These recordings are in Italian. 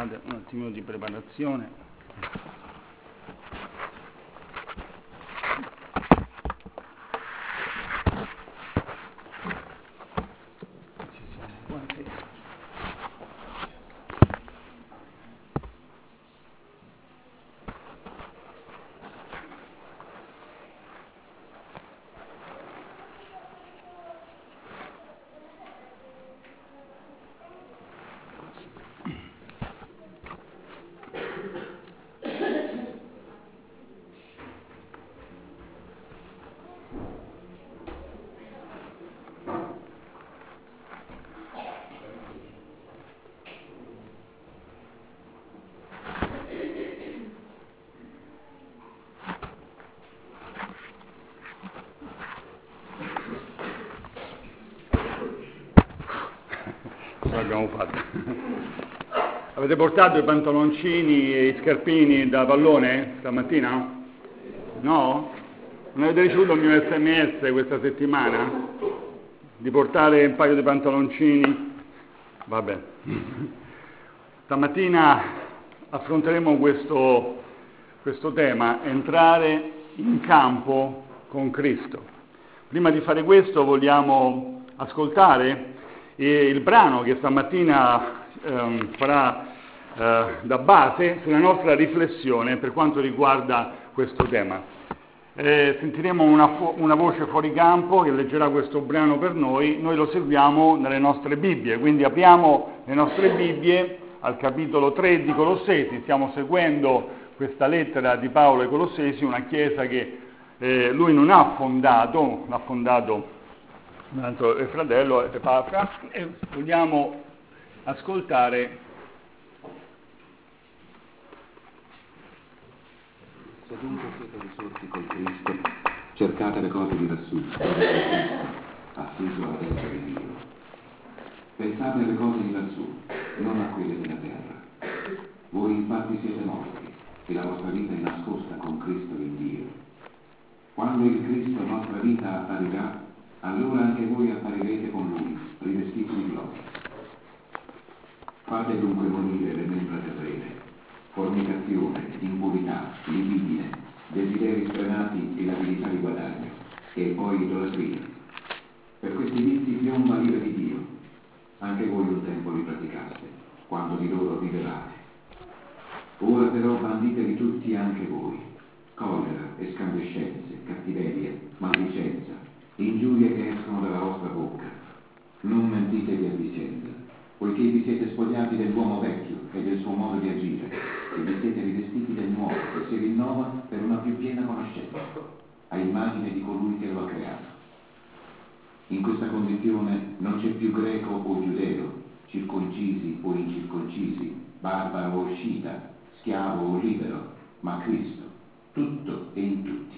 Scusate, un attimo di preparazione. Abbiamo fatto. Avete portato i pantaloncini e i scarpini da pallone stamattina? No? Non avete ricevuto il mio SMS questa settimana? Di portare un paio di pantaloncini? Vabbè. Stamattina affronteremo questo tema, entrare in campo con Cristo. Prima di fare questo vogliamo ascoltare il brano che stamattina farà da base sulla nostra riflessione per quanto riguarda questo tema. Sentiremo una voce fuori campo che leggerà questo brano per noi lo seguiamo nelle nostre Bibbie, quindi apriamo le nostre Bibbie al capitolo 3 di Colossesi. Stiamo seguendo questa lettera di Paolo ai Colossesi, una chiesa che lui non ha fondato, l'ha fondato un altro fratello Epafra, e vogliamo ascoltare. Se dunque siete risorti con Cristo, cercate le cose di lassù, asseso alla destra di Dio. Pensate alle cose di lassù, non a quelle della terra. Voi infatti siete morti, e la vostra vita è nascosta con Cristo in Dio. Quando il Cristo nostra vita apparirà, allora anche voi apparirete con Lui, rivestiti di gloria. Fate dunque morire le membra terrene, fornicazione, impurità, libidine, desideri sfrenati e l'abilità di guadagno, e poi idolatria. Per questi vizi piomba l'ira di Dio. Anche voi un tempo li praticaste, quando di loro vivevate. Ora però banditevi tutti anche voi: collera, escandescenze, cattiverie, maldicenza, ingiurie che escono dalla vostra bocca. Non mentitevi a vicenda, poiché vi siete spogliati dell'uomo vecchio e del suo modo di agire, e vi siete rivestiti del nuovo, che si rinnova per una più piena conoscenza, a immagine di colui che lo ha creato. In questa condizione non c'è più greco o giudeo, circoncisi o incirconcisi, barbaro o scita, schiavo o libero, ma Cristo, tutto e in tutti.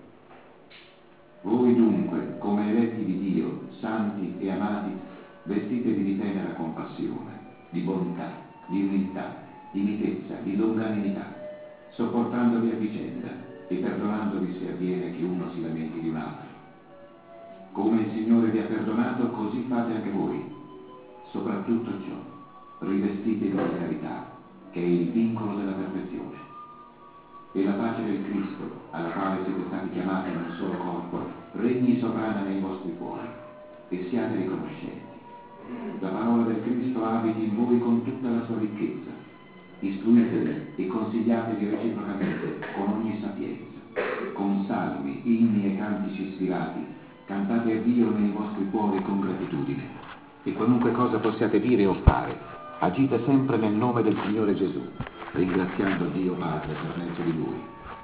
Voi dunque, come eletti di Dio, santi e amati, vestitevi di tenera compassione, di bontà, di umiltà, di mitezza, di longanimità, sopportandovi a vicenda e perdonandovi se avviene che uno si lamenti di un altro. Come il Signore vi ha perdonato, così fate anche voi. Soprattutto ciò, rivestitevi di carità, che è il vincolo della perfezione. E la pace del Cristo, alla quale siete stati chiamati in un solo corpo, regni sovrana nei vostri cuori, e siate riconoscenti. La parola del Cristo abiti in voi con tutta la sua ricchezza. Istruitevi e consigliatevi reciprocamente con ogni sapienza. Con salmi, inni e cantici ispirati, cantate a Dio nei vostri cuori con gratitudine. E qualunque cosa possiate dire o fare, agite sempre nel nome del Signore Gesù, ringraziando Dio Padre per mezzo di Lui.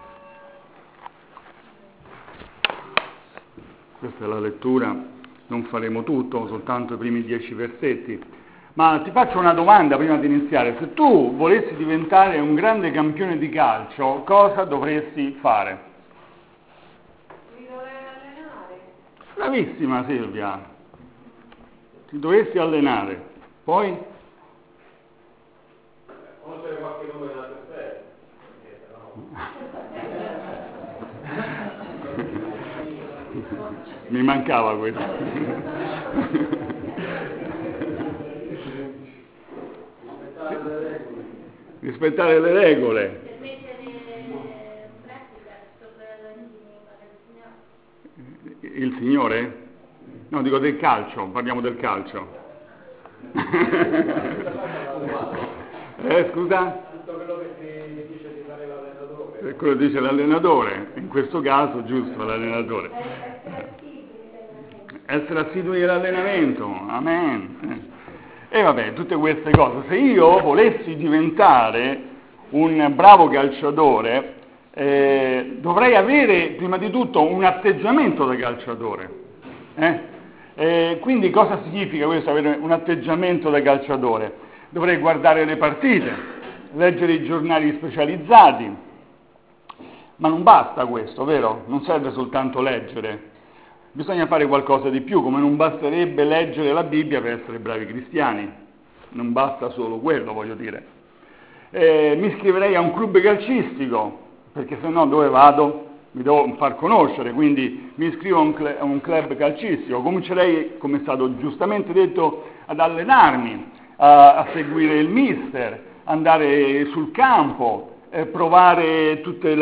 Questa è la lettura, non faremo tutto, soltanto i primi 10 versetti. Ma ti faccio una domanda prima di iniziare. Se tu volessi diventare un grande campione di calcio, cosa dovresti fare? Mi dovrei allenare. Bravissima Silvia, ti dovresti allenare. Poi? Conoscere qualche nome della terza, Mi mancava questo. rispettare le regole. Per mettere in pratica sopra la Il Signore? No, dico del calcio, parliamo del calcio. Scusa? Tutto quello che ti dice di fare l'allenatore. Quello dice l'allenatore, in questo caso giusto l'allenatore. Essere assidui all'allenamento, amen. E vabbè, tutte queste cose. Se io volessi diventare un bravo calciatore, dovrei avere prima di tutto un atteggiamento da calciatore. Quindi cosa significa questo, avere un atteggiamento da calciatore? Dovrei guardare le partite, leggere i giornali specializzati, ma non basta questo, vero? Non serve soltanto leggere, bisogna fare qualcosa di più, come non basterebbe leggere la Bibbia per essere bravi cristiani, non basta solo quello, voglio dire. Mi iscriverei a un club calcistico, perché se no dove vado? Mi devo far conoscere, quindi mi iscrivo a un club calcistico, comincerei, come è stato giustamente detto, ad allenarmi, a seguire il mister, andare sul campo, provare tutte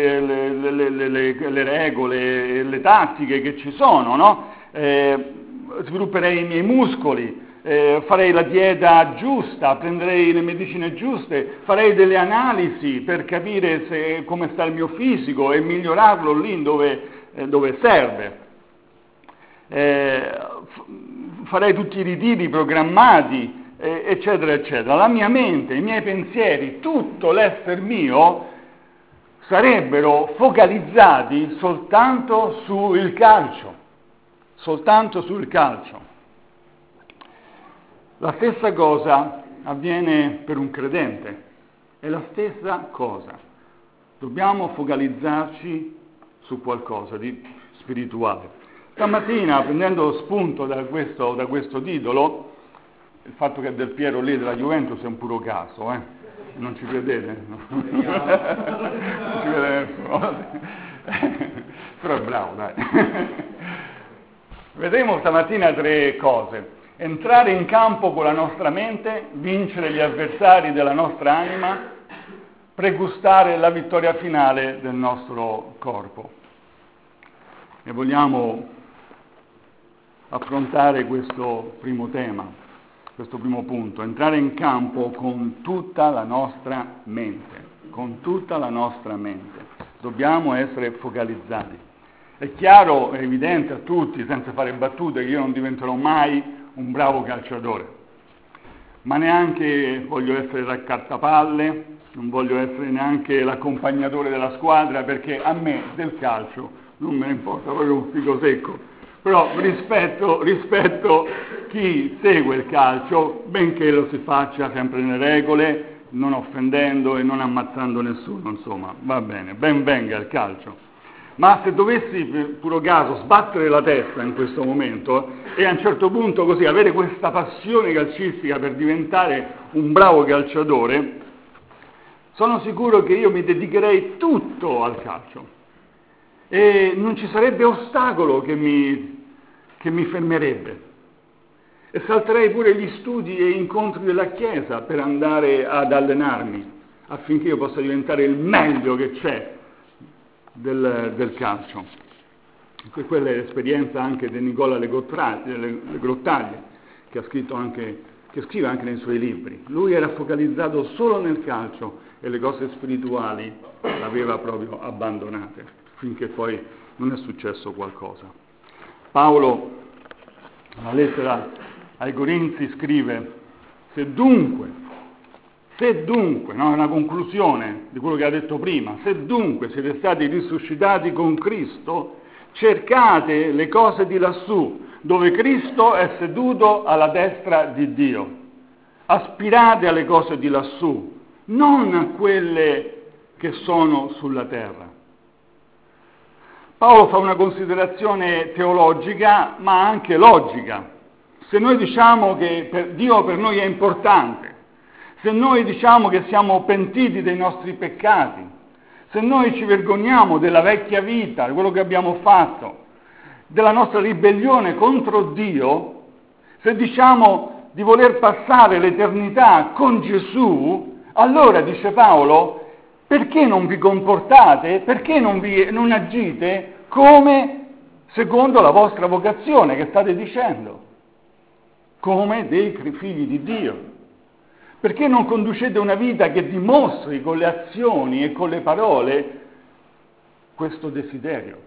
le regole, le tattiche che ci sono, no? Svilupperei i miei muscoli, farei la dieta giusta, prenderei le medicine giuste, farei delle analisi per capire come sta il mio fisico e migliorarlo lì dove serve. Farei tutti i ritiri programmati, eccetera, eccetera. La mia mente, i miei pensieri, tutto l'essere mio sarebbero focalizzati soltanto sul calcio, soltanto sul calcio. La stessa cosa avviene per un credente, è la stessa cosa. Dobbiamo focalizzarci su qualcosa di spirituale. Stamattina, prendendo spunto da questo titolo, il fatto che Del Piero lì della Juventus è un puro caso, non ci credete? No? Non ci crede nessuno. Però è bravo, dai. Vedremo stamattina 3 cose. Entrare in campo con la nostra mente, vincere gli avversari della nostra anima, pregustare la vittoria finale del nostro corpo. E vogliamo affrontare questo primo tema, questo primo punto, entrare in campo con tutta la nostra mente, con tutta la nostra mente. Dobbiamo essere focalizzati. È chiaro, è evidente a tutti, senza fare battute, che io non diventerò mai un bravo calciatore, ma neanche voglio essere raccattapalle, non voglio essere neanche l'accompagnatore della squadra, perché a me del calcio non me ne importa proprio un fico secco, però rispetto chi segue il calcio, benché lo si faccia sempre nelle regole, non offendendo e non ammazzando nessuno, insomma, va bene, ben venga il calcio. Ma se dovessi, per puro caso, sbattere la testa in questo momento e a un certo punto così avere questa passione calcistica per diventare un bravo calciatore, sono sicuro che io mi dedicherei tutto al calcio e non ci sarebbe ostacolo che mi fermerebbe. E salterei pure gli studi e incontri della Chiesa per andare ad allenarmi affinché io possa diventare il meglio che c'è del calcio. Quella è l'esperienza anche di Nicola Le Grottaglie, che scrive anche nei suoi libri. Lui era focalizzato solo nel calcio e le cose spirituali l'aveva proprio abbandonate, finché poi non è successo qualcosa. Paolo, nella lettera ai Corinzi, scrive: se dunque, no, è una conclusione di quello che ha detto prima, se dunque siete stati risuscitati con Cristo, cercate le cose di lassù, dove Cristo è seduto alla destra di Dio. Aspirate alle cose di lassù, non a quelle che sono sulla terra. Paolo fa una considerazione teologica, ma anche logica. Se noi diciamo che Dio per noi è importante, se noi diciamo che siamo pentiti dei nostri peccati, se noi ci vergogniamo della vecchia vita, di quello che abbiamo fatto, della nostra ribellione contro Dio, se diciamo di voler passare l'eternità con Gesù, allora, dice Paolo, perché non vi comportate, perché non agite come secondo la vostra vocazione che state dicendo, come dei figli di Dio? Perché non conducete una vita che dimostri con le azioni e con le parole questo desiderio?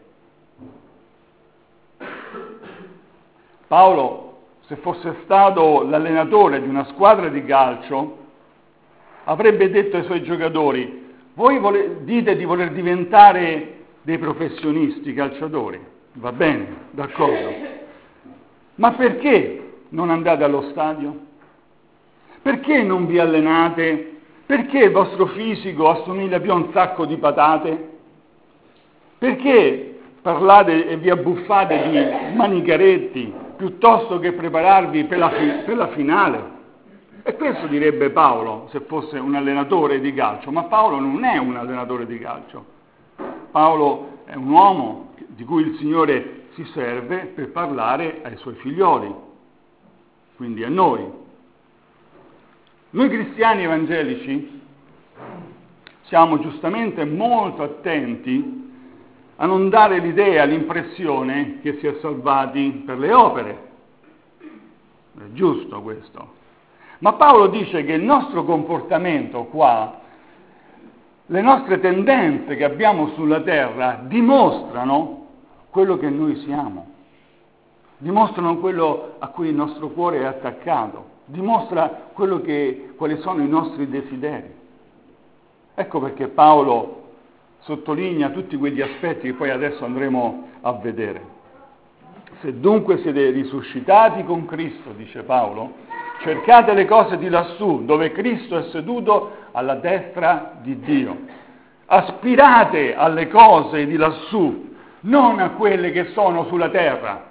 Paolo, se fosse stato l'allenatore di una squadra di calcio, avrebbe detto ai suoi giocatori: voi dite di voler diventare dei professionisti calciatori, va bene, d'accordo, ma perché non andate allo stadio? Perché non vi allenate? Perché il vostro fisico assomiglia più a un sacco di patate? Perché parlate e vi abbuffate di manicaretti piuttosto che prepararvi per la finale? E questo direbbe Paolo se fosse un allenatore di calcio, ma Paolo non è un allenatore di calcio. Paolo è un uomo di cui il Signore si serve per parlare ai suoi figlioli, quindi a noi. Noi cristiani evangelici siamo giustamente molto attenti a non dare l'idea, l'impressione che si è salvati per le opere. È giusto questo. Ma Paolo dice che il nostro comportamento qua, le nostre tendenze che abbiamo sulla terra, dimostrano quello che noi siamo, dimostrano quello a cui il nostro cuore è attaccato, dimostra quali sono i nostri desideri. Ecco perché Paolo sottolinea tutti quegli aspetti che poi adesso andremo a vedere. Se dunque siete risuscitati con Cristo, dice Paolo, cercate le cose di lassù, dove Cristo è seduto alla destra di Dio. Aspirate alle cose di lassù, non a quelle che sono sulla terra.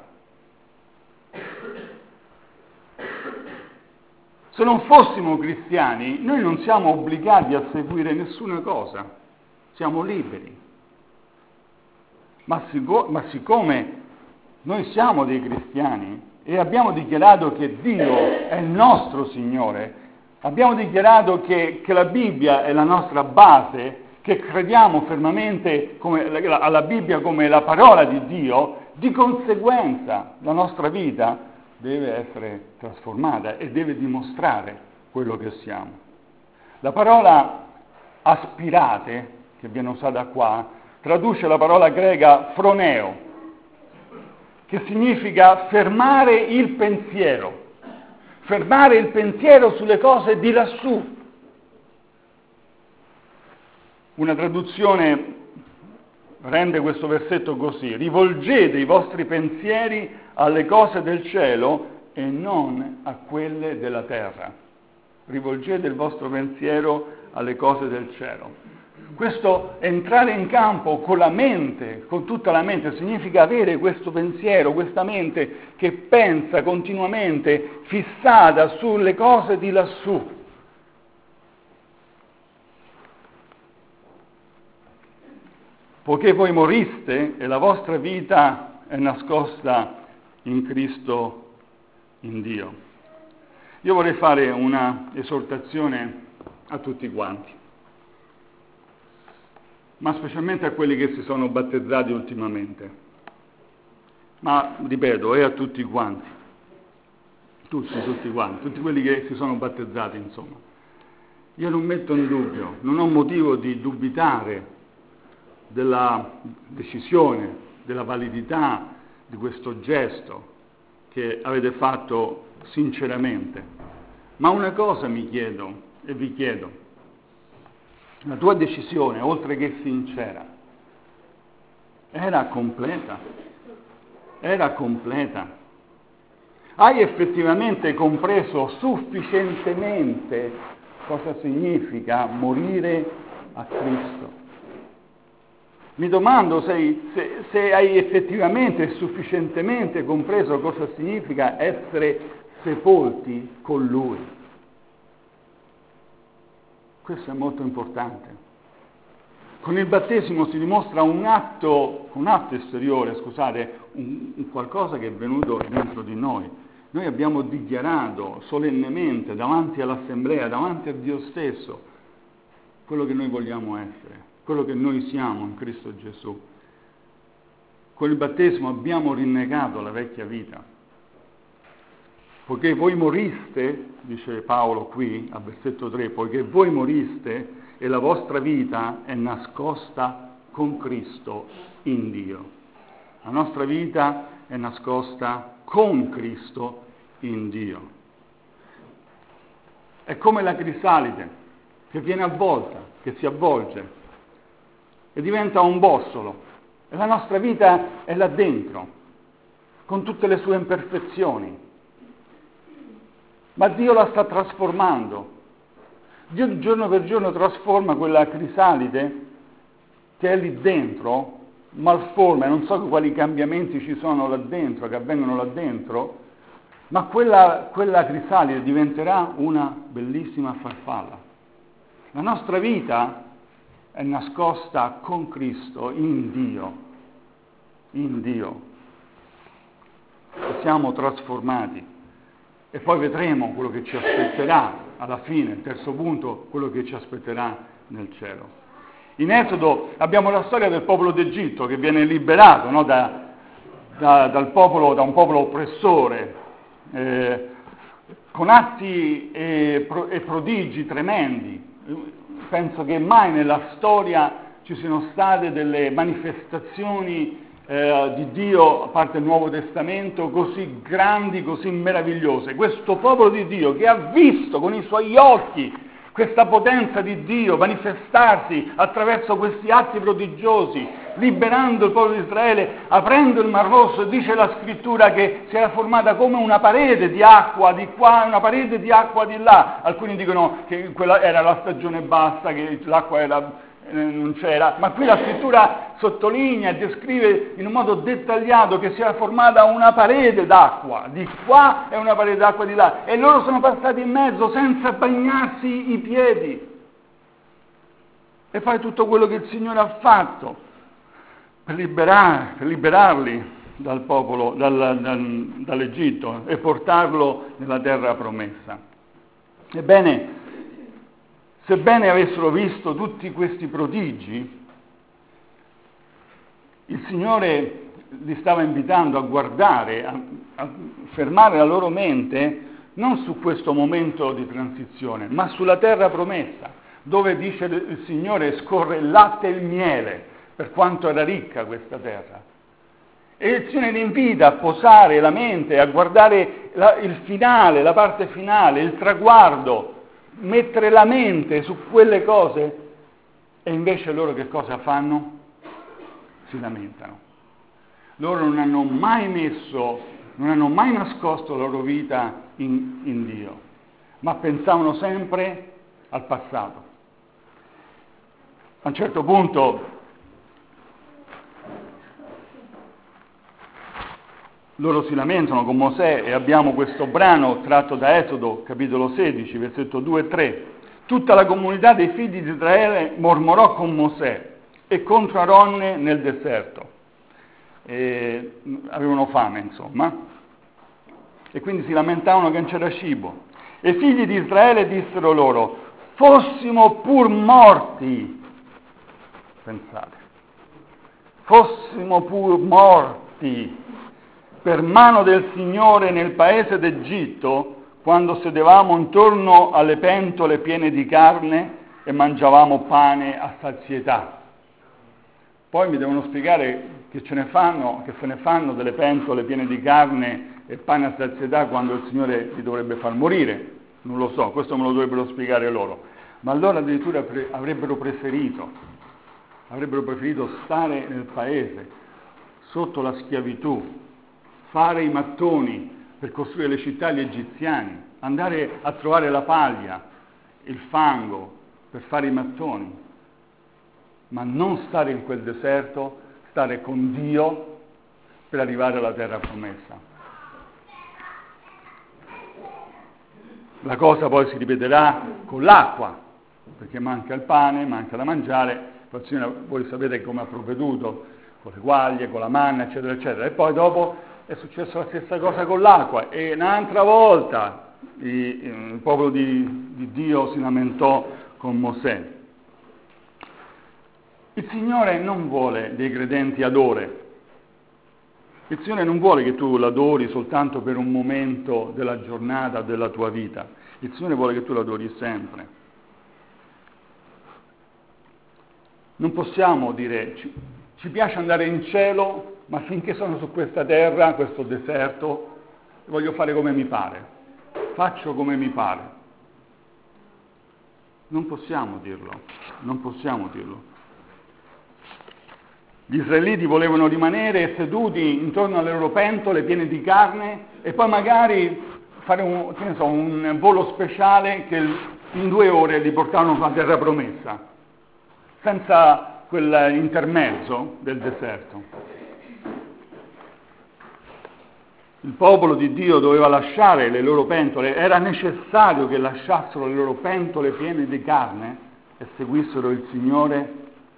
Se non fossimo cristiani, noi non siamo obbligati a seguire nessuna cosa, siamo liberi. Ma siccome noi siamo dei cristiani e abbiamo dichiarato che Dio è il nostro Signore, abbiamo dichiarato che la Bibbia è la nostra base, che crediamo fermamente alla Bibbia come la parola di Dio, di conseguenza la nostra vita deve essere trasformata e deve dimostrare quello che siamo. La parola aspirate, che viene usata qua, traduce la parola greca froneo, che significa fermare il pensiero sulle cose di lassù. Una traduzione rende questo versetto così: rivolgete i vostri pensieri alle cose del cielo e non a quelle della terra. Rivolgete il vostro pensiero alle cose del cielo. Questo entrare in campo con la mente, con tutta la mente, significa avere questo pensiero, questa mente che pensa continuamente, fissata sulle cose di lassù. Poiché voi moriste e la vostra vita è nascosta in Cristo, in Dio. Io vorrei fare una esortazione a tutti quanti, ma specialmente a quelli che si sono battezzati ultimamente. Ma, ripeto, è a tutti quanti. Tutti quanti, tutti quelli che si sono battezzati, insomma. Io non metto in dubbio, non ho motivo di dubitare della decisione, della validità di questo gesto che avete fatto sinceramente. Ma una cosa mi chiedo e vi chiedo: la tua decisione, oltre che sincera, era completa? Era completa? Hai effettivamente compreso sufficientemente cosa significa morire a Cristo? Mi domando se hai effettivamente e sufficientemente compreso cosa significa essere sepolti con Lui. Questo è molto importante. Con il battesimo si dimostra un atto esteriore, un qualcosa che è venuto dentro di noi. Noi abbiamo dichiarato solennemente davanti all'assemblea, davanti a Dio stesso, quello che noi vogliamo essere, quello che noi siamo in Cristo Gesù. Con il battesimo abbiamo rinnegato la vecchia vita. Poiché voi moriste, dice Paolo qui, al versetto 3, poiché voi moriste e la vostra vita è nascosta con Cristo in Dio. La nostra vita è nascosta con Cristo in Dio. È come la crisalide che viene avvolta, che si avvolge e diventa un bossolo. E la nostra vita è là dentro, con tutte le sue imperfezioni. Ma Dio la sta trasformando. Dio giorno per giorno trasforma quella crisalide che è lì dentro, malforma, e non so quali cambiamenti ci sono là dentro, che avvengono là dentro, ma quella crisalide diventerà una bellissima farfalla. La nostra vita è nascosta con Cristo in Dio. E siamo trasformati. E poi vedremo quello che ci aspetterà alla fine, il terzo punto, quello che ci aspetterà nel cielo. In Esodo abbiamo la storia del popolo d'Egitto che viene liberato, no, da un popolo oppressore, con atti e prodigi tremendi. Penso che mai nella storia ci siano state delle manifestazioni di Dio, a parte il Nuovo Testamento, così grandi, così meravigliose. Questo popolo di Dio che ha visto con i suoi occhi questa potenza di Dio manifestarsi attraverso questi atti prodigiosi, liberando il popolo di Israele, aprendo il Mar Rosso, dice la Scrittura che si era formata come una parete di acqua di qua e una parete di acqua di là. Alcuni dicono che quella era la stagione bassa, che l'acqua non c'era, ma qui la Scrittura sottolinea e descrive in un modo dettagliato che si era formata una parete d'acqua di qua e una parete d'acqua di là, e loro sono passati in mezzo senza bagnarsi i piedi. E fare tutto quello che il Signore ha fatto per liberarli dal popolo, dall'Egitto, e portarlo nella terra promessa. Ebbene, sebbene avessero visto tutti questi prodigi, il Signore li stava invitando a guardare, a fermare la loro mente non su questo momento di transizione, ma sulla terra promessa, dove, dice il Signore, scorre il latte e il miele, per quanto era ricca questa terra. E il Signore li invita a posare la mente, a guardare il finale, la parte finale, il traguardo, mettere la mente su quelle cose, e invece loro che cosa fanno? Si lamentano. Loro non hanno mai nascosto la loro vita in Dio, ma pensavano sempre al passato. A un certo punto loro si lamentano con Mosè, e abbiamo questo brano tratto da Esodo, capitolo 16, versetto 2 e 3. Tutta la comunità dei figli di Israele mormorò con Mosè e contro Aronne nel deserto. Avevano fame, insomma, e quindi si lamentavano che non c'era cibo. E i figli di Israele dissero loro: fossimo pur morti, pensate, fossimo pur morti per mano del Signore nel paese d'Egitto, quando sedevamo intorno alle pentole piene di carne e mangiavamo pane a sazietà. Poi mi devono spiegare che se ne fanno delle pentole piene di carne e pane a sazietà quando il Signore li dovrebbe far morire. Non lo so, questo me lo dovrebbero spiegare loro. Ma allora addirittura avrebbero preferito stare nel paese, sotto la schiavitù, fare i mattoni per costruire le città agli egiziani, andare a trovare la paglia, il fango per fare i mattoni, ma non stare in quel deserto, stare con Dio per arrivare alla terra promessa. La cosa poi si ripeterà con l'acqua, perché manca il pane, manca da mangiare, voi sapete come ha provveduto, con le guaglie, con la manna, eccetera, eccetera, e poi dopo è successa la stessa cosa con l'acqua, e un'altra volta il popolo di Dio si lamentò con Mosè. Il Signore non vuole dei credenti ad ore. Il Signore non vuole che tu l'adori soltanto per un momento della giornata, della tua vita. Il Signore vuole che tu l'adori sempre. Non possiamo dire, ci piace andare in cielo, ma finché sono su questa terra, questo deserto, voglio fare come mi pare. Faccio come mi pare. Non possiamo dirlo, non possiamo dirlo. Gli israeliti volevano rimanere seduti intorno alle loro pentole piene di carne e poi magari fare un volo speciale che in 2 ore li portavano sulla terra promessa, senza quell'intermezzo del deserto. Il popolo di Dio doveva lasciare le loro pentole, era necessario che lasciassero le loro pentole piene di carne e seguissero il Signore.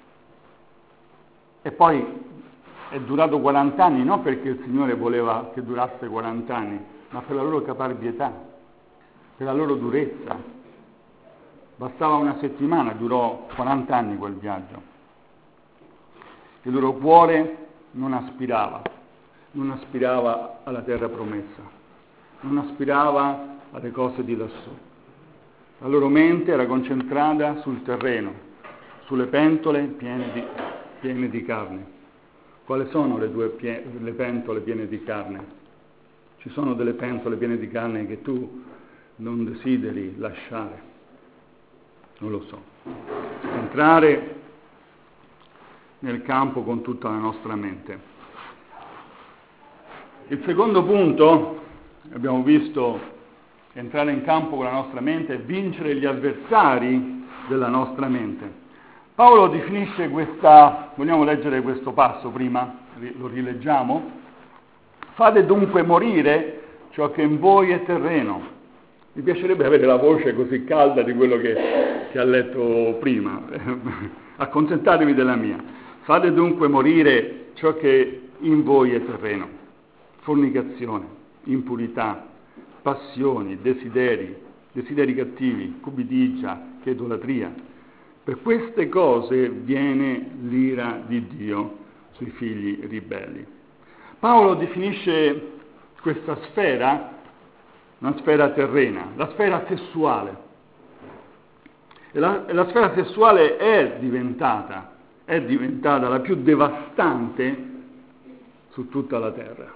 E poi è durato 40 anni, non perché il Signore voleva che durasse 40 anni, ma per la loro caparbietà, per la loro durezza. Bastava una settimana, durò 40 anni quel viaggio. Il loro cuore non aspirava alla terra promessa, non aspirava alle cose di lassù. La loro mente era concentrata sul terreno, sulle pentole piene di carne. Quali sono le pentole piene di carne? Ci sono delle pentole piene di carne che tu non desideri lasciare? Non lo so. Entrare nel campo con tutta la nostra mente. Il secondo punto, abbiamo visto, entrare in campo con la nostra mente e vincere gli avversari della nostra mente. Paolo definisce vogliamo leggere questo passo prima, lo rileggiamo? Fate dunque morire ciò che in voi è terreno. Mi piacerebbe avere la voce così calda di quello che ha letto prima, accontentatevi della mia. Fate dunque morire ciò che in voi è terreno. Fornicazione, impurità, passioni, desideri cattivi, cupidigia, che idolatria. Per queste cose viene l'ira di Dio sui figli ribelli. Paolo definisce questa sfera una sfera terrena, la sfera sessuale. E la sfera sessuale è diventata la più devastante su tutta la terra.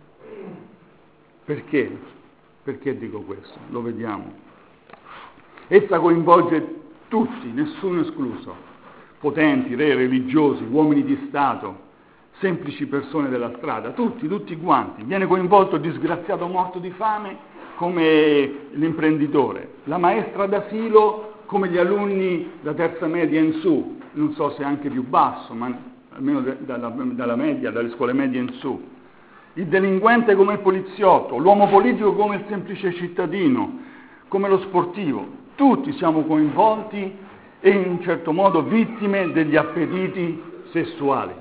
Perché? Perché dico questo? Lo vediamo. Essa coinvolge tutti, nessuno escluso, potenti, re, religiosi, uomini di Stato, semplici persone della strada, tutti quanti. Viene coinvolto il disgraziato morto di fame come l'imprenditore, la maestra d'asilo come gli alunni da terza media in su, non so se anche più basso, ma almeno dalla media, dalle scuole medie in su. Il delinquente come il poliziotto, l'uomo politico come il semplice cittadino, come lo sportivo. Tutti siamo coinvolti e in un certo modo vittime degli appetiti sessuali.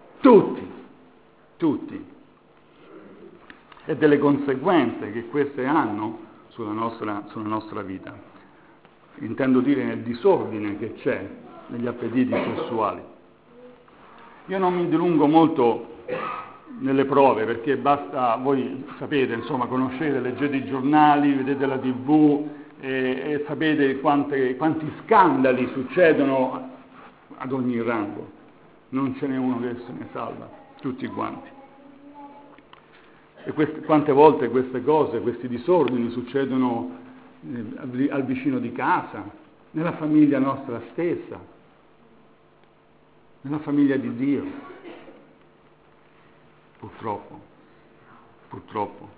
Tutti. E delle conseguenze che queste hanno sulla nostra vita. Intendo dire nel disordine che c'è negli appetiti sessuali. Io non mi dilungo molto nelle prove, perché basta, voi sapete, insomma, conoscete, leggete i giornali, vedete la TV, e sapete quanti scandali succedono ad ogni rango. Non ce n'è uno che se ne salva, tutti quanti. E quante volte queste cose, questi disordini succedono al vicino di casa, nella famiglia nostra stessa, nella famiglia di Dio. Purtroppo.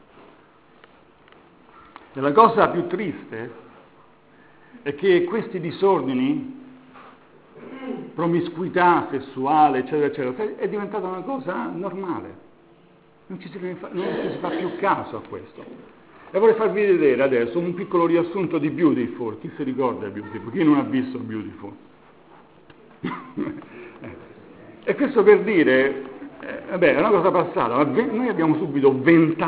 E la cosa più triste è che questi disordini, promiscuità sessuale, eccetera, è diventata una cosa normale. Non ci si fa più caso a questo. E vorrei farvi vedere adesso un piccolo riassunto di Beautiful. Chi si ricorda Beautiful? Chi non ha visto Beautiful? E questo per dire, è una cosa passata, ma noi abbiamo subito 20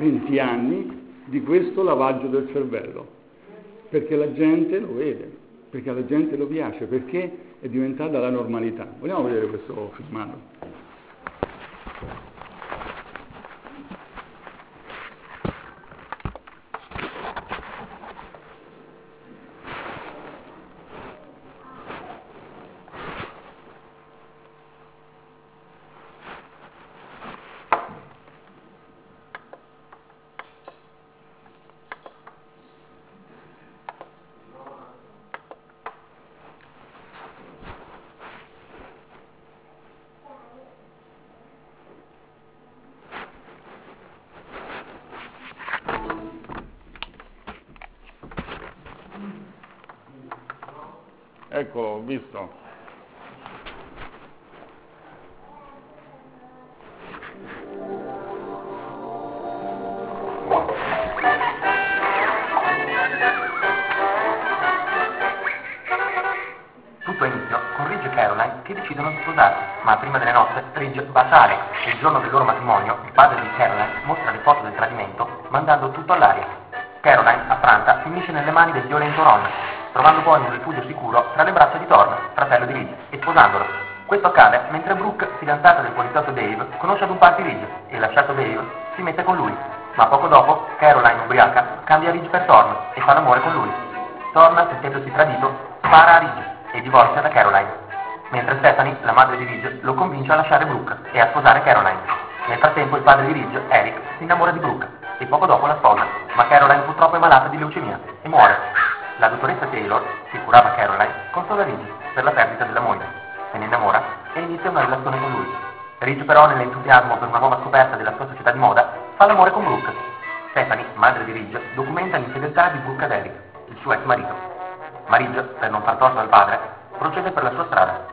anni di questo lavaggio del cervello, perché la gente lo vede, perché alla gente lo piace, perché è diventata la normalità. Vogliamo vedere questo filmato? Ecco, ho visto. Tutto inizia con Ridge e Caroline che decidono di sposarsi, ma prima delle nozze Ridge bacia Alex e il giorno del loro matrimonio il padre di Caroline mostra le foto del tradimento mandando tutto all'aria. Caroline, affranta, finisce nelle mani del violento Ron, trovando poi un rifugio sicuro tra le braccia di Thorn, fratello di Ridge, e sposandolo. Questo accade mentre Brooke, fidanzata del poliziotto Dave, conosce ad un party Ridge e, lasciato Dave, si mette con lui. Ma poco dopo, Caroline, ubriaca, cambia Ridge per Thorn e fa l'amore con lui. Thorn, sentendosi tradito, spara a Ridge e divorzia da Caroline, mentre Stephanie, la madre di Ridge, lo convince a lasciare Brooke e a sposare Caroline. Nel frattempo il padre di Ridge, Eric, si innamora di Brooke e poco dopo la sposa, ma Caroline purtroppo è malata di leucemia e muore. La dottoressa Taylor, che curava Caroline, consola Ridge per la perdita della moglie, se ne innamora e inizia una relazione con lui. Ridge però, nell'entusiasmo per una nuova scoperta della sua società di moda, fa l'amore con Brooke. Stephanie, madre di Ridge, documenta l'infedeltà di Brooke ad Eric, il suo ex marito. Ma Ridge, per non far torto al padre, procede per la sua strada.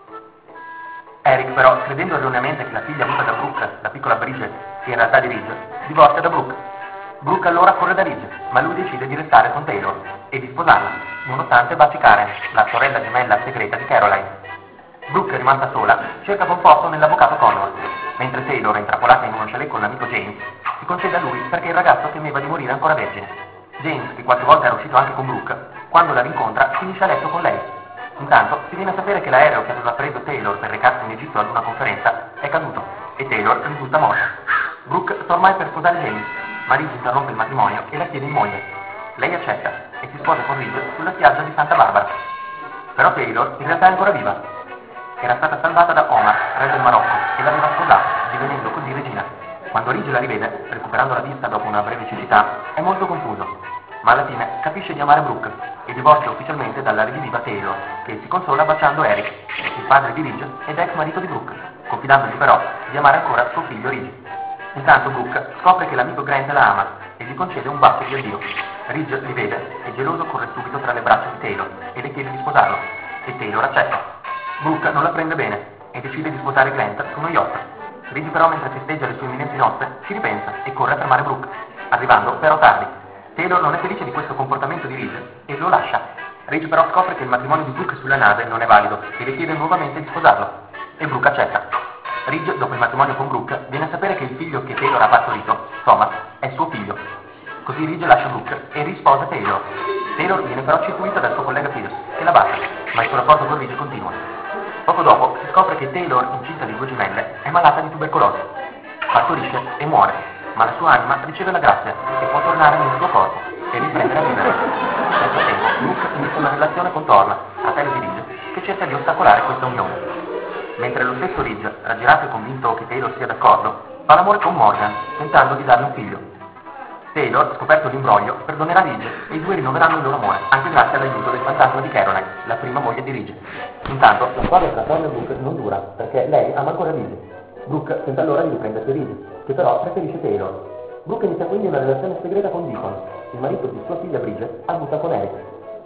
Eric però, credendo erroneamente che la figlia avuta da Brooke, la piccola Bridget, sia in realtà di Ridge, divorzia da Brooke. Brooke allora corre da Ridge, ma lui decide di restare con Taylor e di sposarla, nonostante baci Karen, la sorella gemella segreta di Caroline. Brooke, rimasta sola, cerca conforto nell'avvocato Connor, mentre Taylor, intrappolata in uno chalet con l'amico James, si concede a lui perché il ragazzo temeva di morire ancora vergine. James, che qualche volta era uscito anche con Brooke, quando la rincontra finisce a letto con lei. Intanto si viene a sapere che l'aereo che aveva preso Taylor per recarsi in Egitto ad una conferenza è caduto e Taylor risulta morta. Brooke sta ormai per sposare James, ma Ridge interrompe il matrimonio e la chiede in moglie. Lei accetta e si sposa con Ridge sulla spiaggia di Santa Barbara. Però Taylor in realtà è ancora viva. Era stata salvata da Omar, re del Marocco, e l'aveva sposata, divenendo così regina. Quando Ridge la rivede, recuperando la vista dopo una breve cecità, è molto confuso, ma alla fine capisce di amare Brooke e divorzia ufficialmente dalla riviva Taylor, che si consola baciando Eric, il padre di Ridge ed ex marito di Brooke, confidandogli però di amare ancora suo figlio Ridge. Intanto Brooke scopre che l'amico Grant la ama e gli concede un bacio di addio. Ridge li vede e geloso corre subito tra le braccia di Taylor e le chiede di sposarlo, e Taylor accetta. Brooke non la prende bene e decide di sposare Grant su uno yacht. Ridge però, mentre festeggia le sue imminenti nozze, ci ripensa e corre a fermare Brooke, arrivando però tardi. Taylor non è felice di questo comportamento di Ridge e lo lascia. Ridge però scopre che il matrimonio di Brooke sulla nave non è valido e le chiede nuovamente di sposarlo, e Brooke accetta. Ridge, dopo il matrimonio con Brooke, viene a sapere che il figlio che Taylor ha partorito, Thomas, è suo figlio. Così Ridge lascia Brooke e risposa Taylor. Taylor viene però circuita dal suo collega Pierce, che la bacia, ma il suo rapporto con Ridge continua. Poco dopo si scopre che Taylor, incinta di 2 gemelle, è malata di tubercolosi. Partorisce e muore, ma la sua anima riceve la grazia e può tornare nel suo corpo e riprendere a vivere. Nel frattempo, Brooke inizia una relazione con Thorn, fratello di Ridge, che cerca di ostacolare questa unione. Mentre lo stesso Ridge, raggirato e convinto che Taylor sia d'accordo, fa l'amore con Morgan, tentando di darle un figlio. Taylor, scoperto l'imbroglio, perdonerà Ridge e i due rinnoveranno il loro amore, anche grazie all'aiuto del fantasma di Caroline, la prima moglie di Ridge. Intanto, la squadra tra Thorn e Brooke non dura, perché lei ama ancora Ridge. Brooke tenta allora di riprendersi Ridge, che però preferisce Taylor. Brooke inizia quindi una relazione segreta con Deacon, il marito di sua figlia Bridget, avuta con Eric.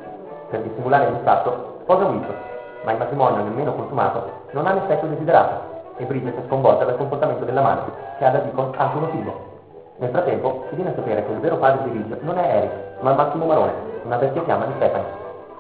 Per dissimulare il distacco, sposa Wilson, ma il matrimonio nemmeno consumato non ha l'effetto desiderato e Bridget è sconvolta dal comportamento della madre, che ha da Deacon anche uno figlio. Nel frattempo si viene a sapere che il vero padre di Ridge non è Eric, ma Massimo Marone, una vecchia fiamma di Stephanie.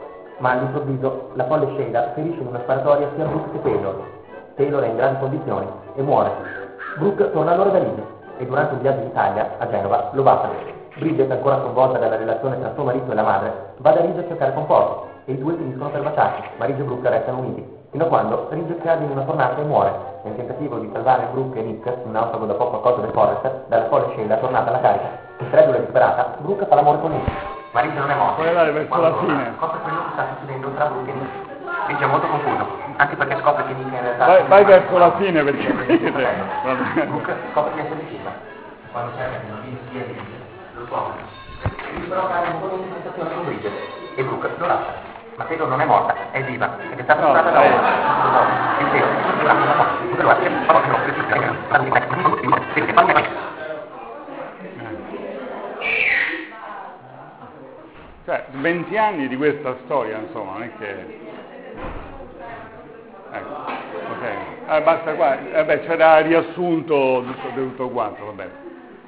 Ma all'improvviso la folle Sheila ferisce in una sparatoria sia Brooke che Taylor. Taylor è in gravi condizioni e muore. Brooke torna allora da Ridge e durante un viaggio in Italia, a Genova, lo bacia. Bridget, ancora sconvolta dalla relazione tra suo marito e la madre, va da Ridge a cercare conforto e i due finiscono per baciarsi, ma Ridge e Brooke restano uniti, fino a quando Ridge cade in una tornata e muore. Nel tentativo di salvare Brooke e Nick, un naufrago da poco accolto del Forrester, dalla folle Sheila tornata alla carica. Incredulo e disperata, Brooke fa l'amore con Nick. Ma Ridge non è morto. Puoi andare verso la fine. Scopre quello che sta succedendo tra Brooke e Nick. Ridge è molto confuso, anche perché scopre che Nick in realtà... Vai verso la fine perché... Brooke scopre di essere incinta. Quando cerca di non sia Ridge, lo scopre. Ridge però cade in una sensazione con Bridget e Brooke lo lascia. Ma Taylor non è morta, è viva ed è stata curata da il Cioè, 20 anni di questa storia, insomma, non è che... Ecco, ok. Basta qua. C'era riassunto tutto quanto, va bene.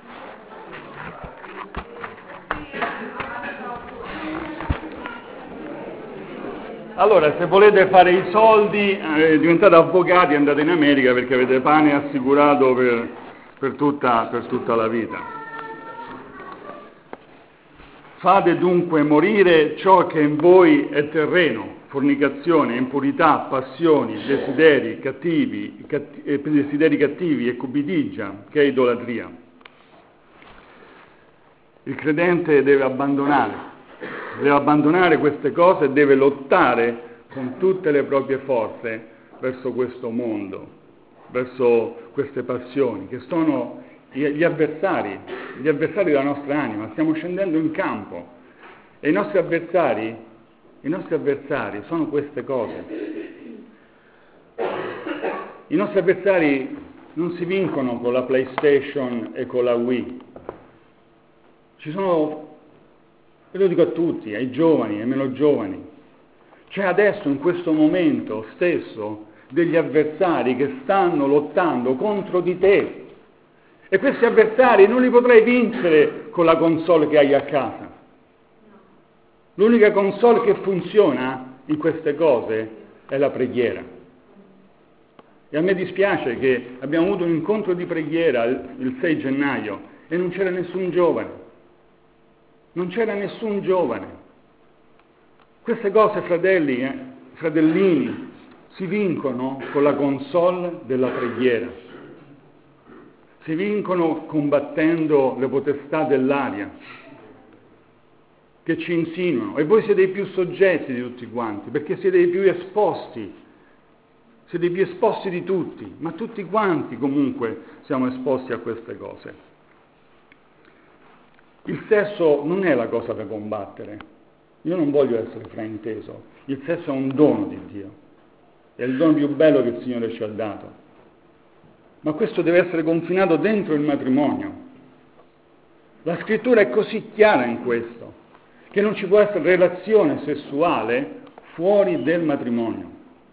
Allora, se volete fare i soldi, diventate avvocati e andate in America perché avete pane assicurato per tutta la vita. Fate dunque morire ciò che in voi è terreno, fornicazione, impurità, passioni, desideri cattivi e cupidigia, che è idolatria. Il credente deve abbandonare queste cose e deve lottare con tutte le proprie forze verso questo mondo, verso queste passioni, che sono gli avversari della nostra anima. Stiamo scendendo in campo e i nostri avversari sono queste cose. I nostri avversari non si vincono con la PlayStation e con la Wii. Ci sono, e lo dico a tutti, ai giovani, ai meno giovani, c'è adesso in questo momento stesso degli avversari che stanno lottando contro di te. E questi avversari non li potrai vincere con la console che hai a casa. L'unica console che funziona in queste cose è la preghiera. E a me dispiace che abbiamo avuto un incontro di preghiera il 6 gennaio e non c'era nessun giovane. Non c'era nessun giovane. Queste cose, fratellini, si vincono con la console della preghiera. Si vincono combattendo le potestà dell'aria che ci insinuano, e voi siete i più soggetti di tutti quanti, perché siete i più esposti di tutti, ma tutti quanti comunque siamo esposti a queste cose. Il sesso non è la cosa da combattere, io non voglio essere frainteso, il sesso è un dono di Dio, è il dono più bello che il Signore ci ha dato. Ma questo deve essere confinato dentro il matrimonio. La scrittura è così chiara in questo, che non ci può essere relazione sessuale fuori del matrimonio.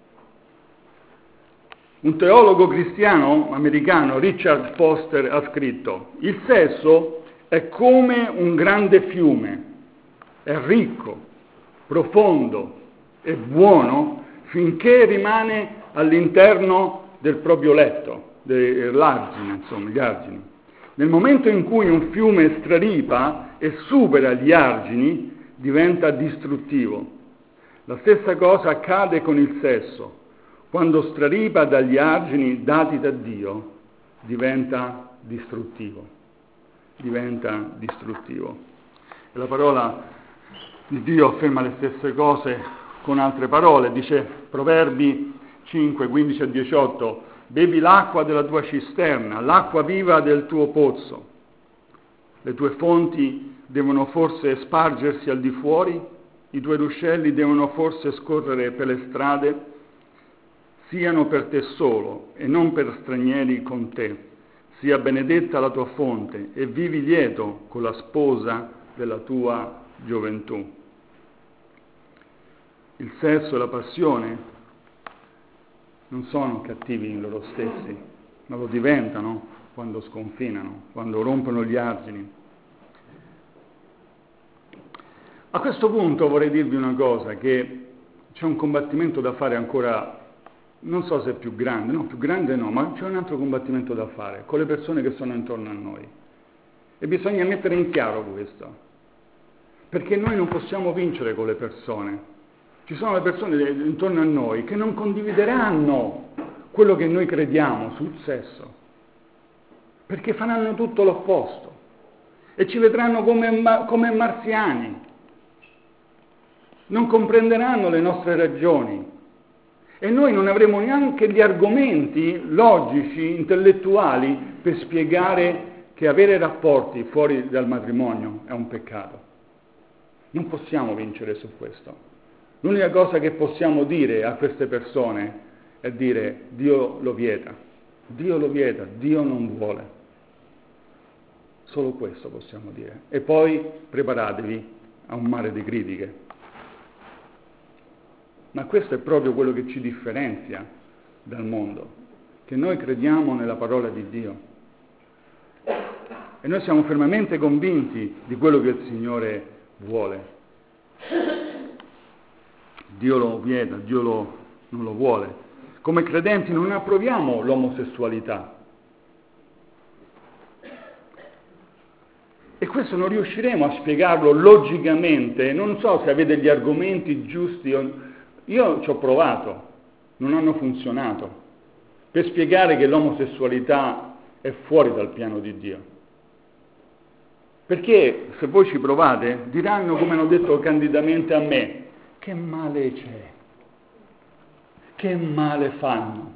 Un teologo cristiano americano, Richard Foster, ha scritto: il sesso è come un grande fiume, è ricco, profondo e buono finché rimane all'interno del proprio letto. L'argine, insomma, gli argini. Nel momento in cui un fiume straripa e supera gli argini, diventa distruttivo. La stessa cosa accade con il sesso. Quando straripa dagli argini dati da Dio, diventa distruttivo. Diventa distruttivo. E la parola di Dio afferma le stesse cose con altre parole. Dice, Proverbi 5, 15 e 18, bevi l'acqua della tua cisterna, l'acqua viva del tuo pozzo. Le tue fonti devono forse spargersi al di fuori? I tuoi ruscelli devono forse scorrere per le strade? Siano per te solo e non per stranieri con te. Sia benedetta la tua fonte e vivi lieto con la sposa della tua gioventù. Il sesso e la passione non sono cattivi in loro stessi, ma lo diventano quando sconfinano, quando rompono gli argini. A questo punto vorrei dirvi una cosa, che c'è un combattimento da fare ancora, non so se è più grande no, ma c'è un altro combattimento da fare con le persone che sono intorno a noi. E bisogna mettere in chiaro questo, perché noi non possiamo vincere con le persone. Ci sono le persone intorno a noi che non condivideranno quello che noi crediamo sul sesso, perché faranno tutto l'opposto e ci vedranno come marziani, non comprenderanno le nostre ragioni e noi non avremo neanche gli argomenti logici, intellettuali per spiegare che avere rapporti fuori dal matrimonio è un peccato. Non possiamo vincere su questo. L'unica cosa che possiamo dire a queste persone è dire Dio lo vieta, Dio non vuole. Solo questo possiamo dire. E poi preparatevi a un mare di critiche. Ma questo è proprio quello che ci differenzia dal mondo, che noi crediamo nella parola di Dio. E noi siamo fermamente convinti di quello che il Signore vuole. Dio lo vieta, Dio non lo vuole. Come credenti non approviamo l'omosessualità. E questo non riusciremo a spiegarlo logicamente. Non so se avete gli argomenti giusti. Io ci ho provato, non hanno funzionato, per spiegare che l'omosessualità è fuori dal piano di Dio. Perché se voi ci provate, diranno, come hanno detto candidamente a me, che male c'è? Che male fanno?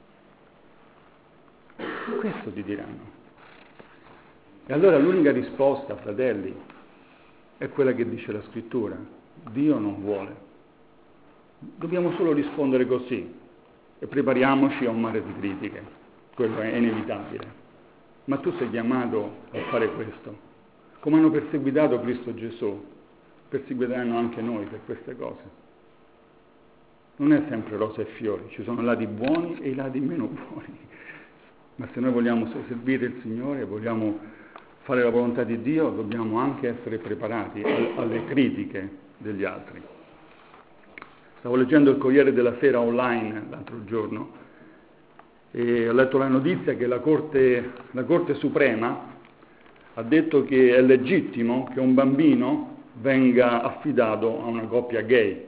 Questo ti diranno. E allora l'unica risposta, fratelli, è quella che dice la Scrittura. Dio non vuole. Dobbiamo solo rispondere così e prepariamoci a un mare di critiche. Quello è inevitabile. Ma tu sei chiamato a fare questo. Come hanno perseguitato Cristo Gesù, perseguiteranno anche noi per queste cose. Non è sempre rose e fiori, ci sono lati buoni e i lati meno buoni. Ma se noi vogliamo servire il Signore, vogliamo fare la volontà di Dio, dobbiamo anche essere preparati alle critiche degli altri. Stavo leggendo il Corriere della Sera online l'altro giorno e ho letto la notizia che la Corte Suprema ha detto che è legittimo che un bambino venga affidato a una coppia gay.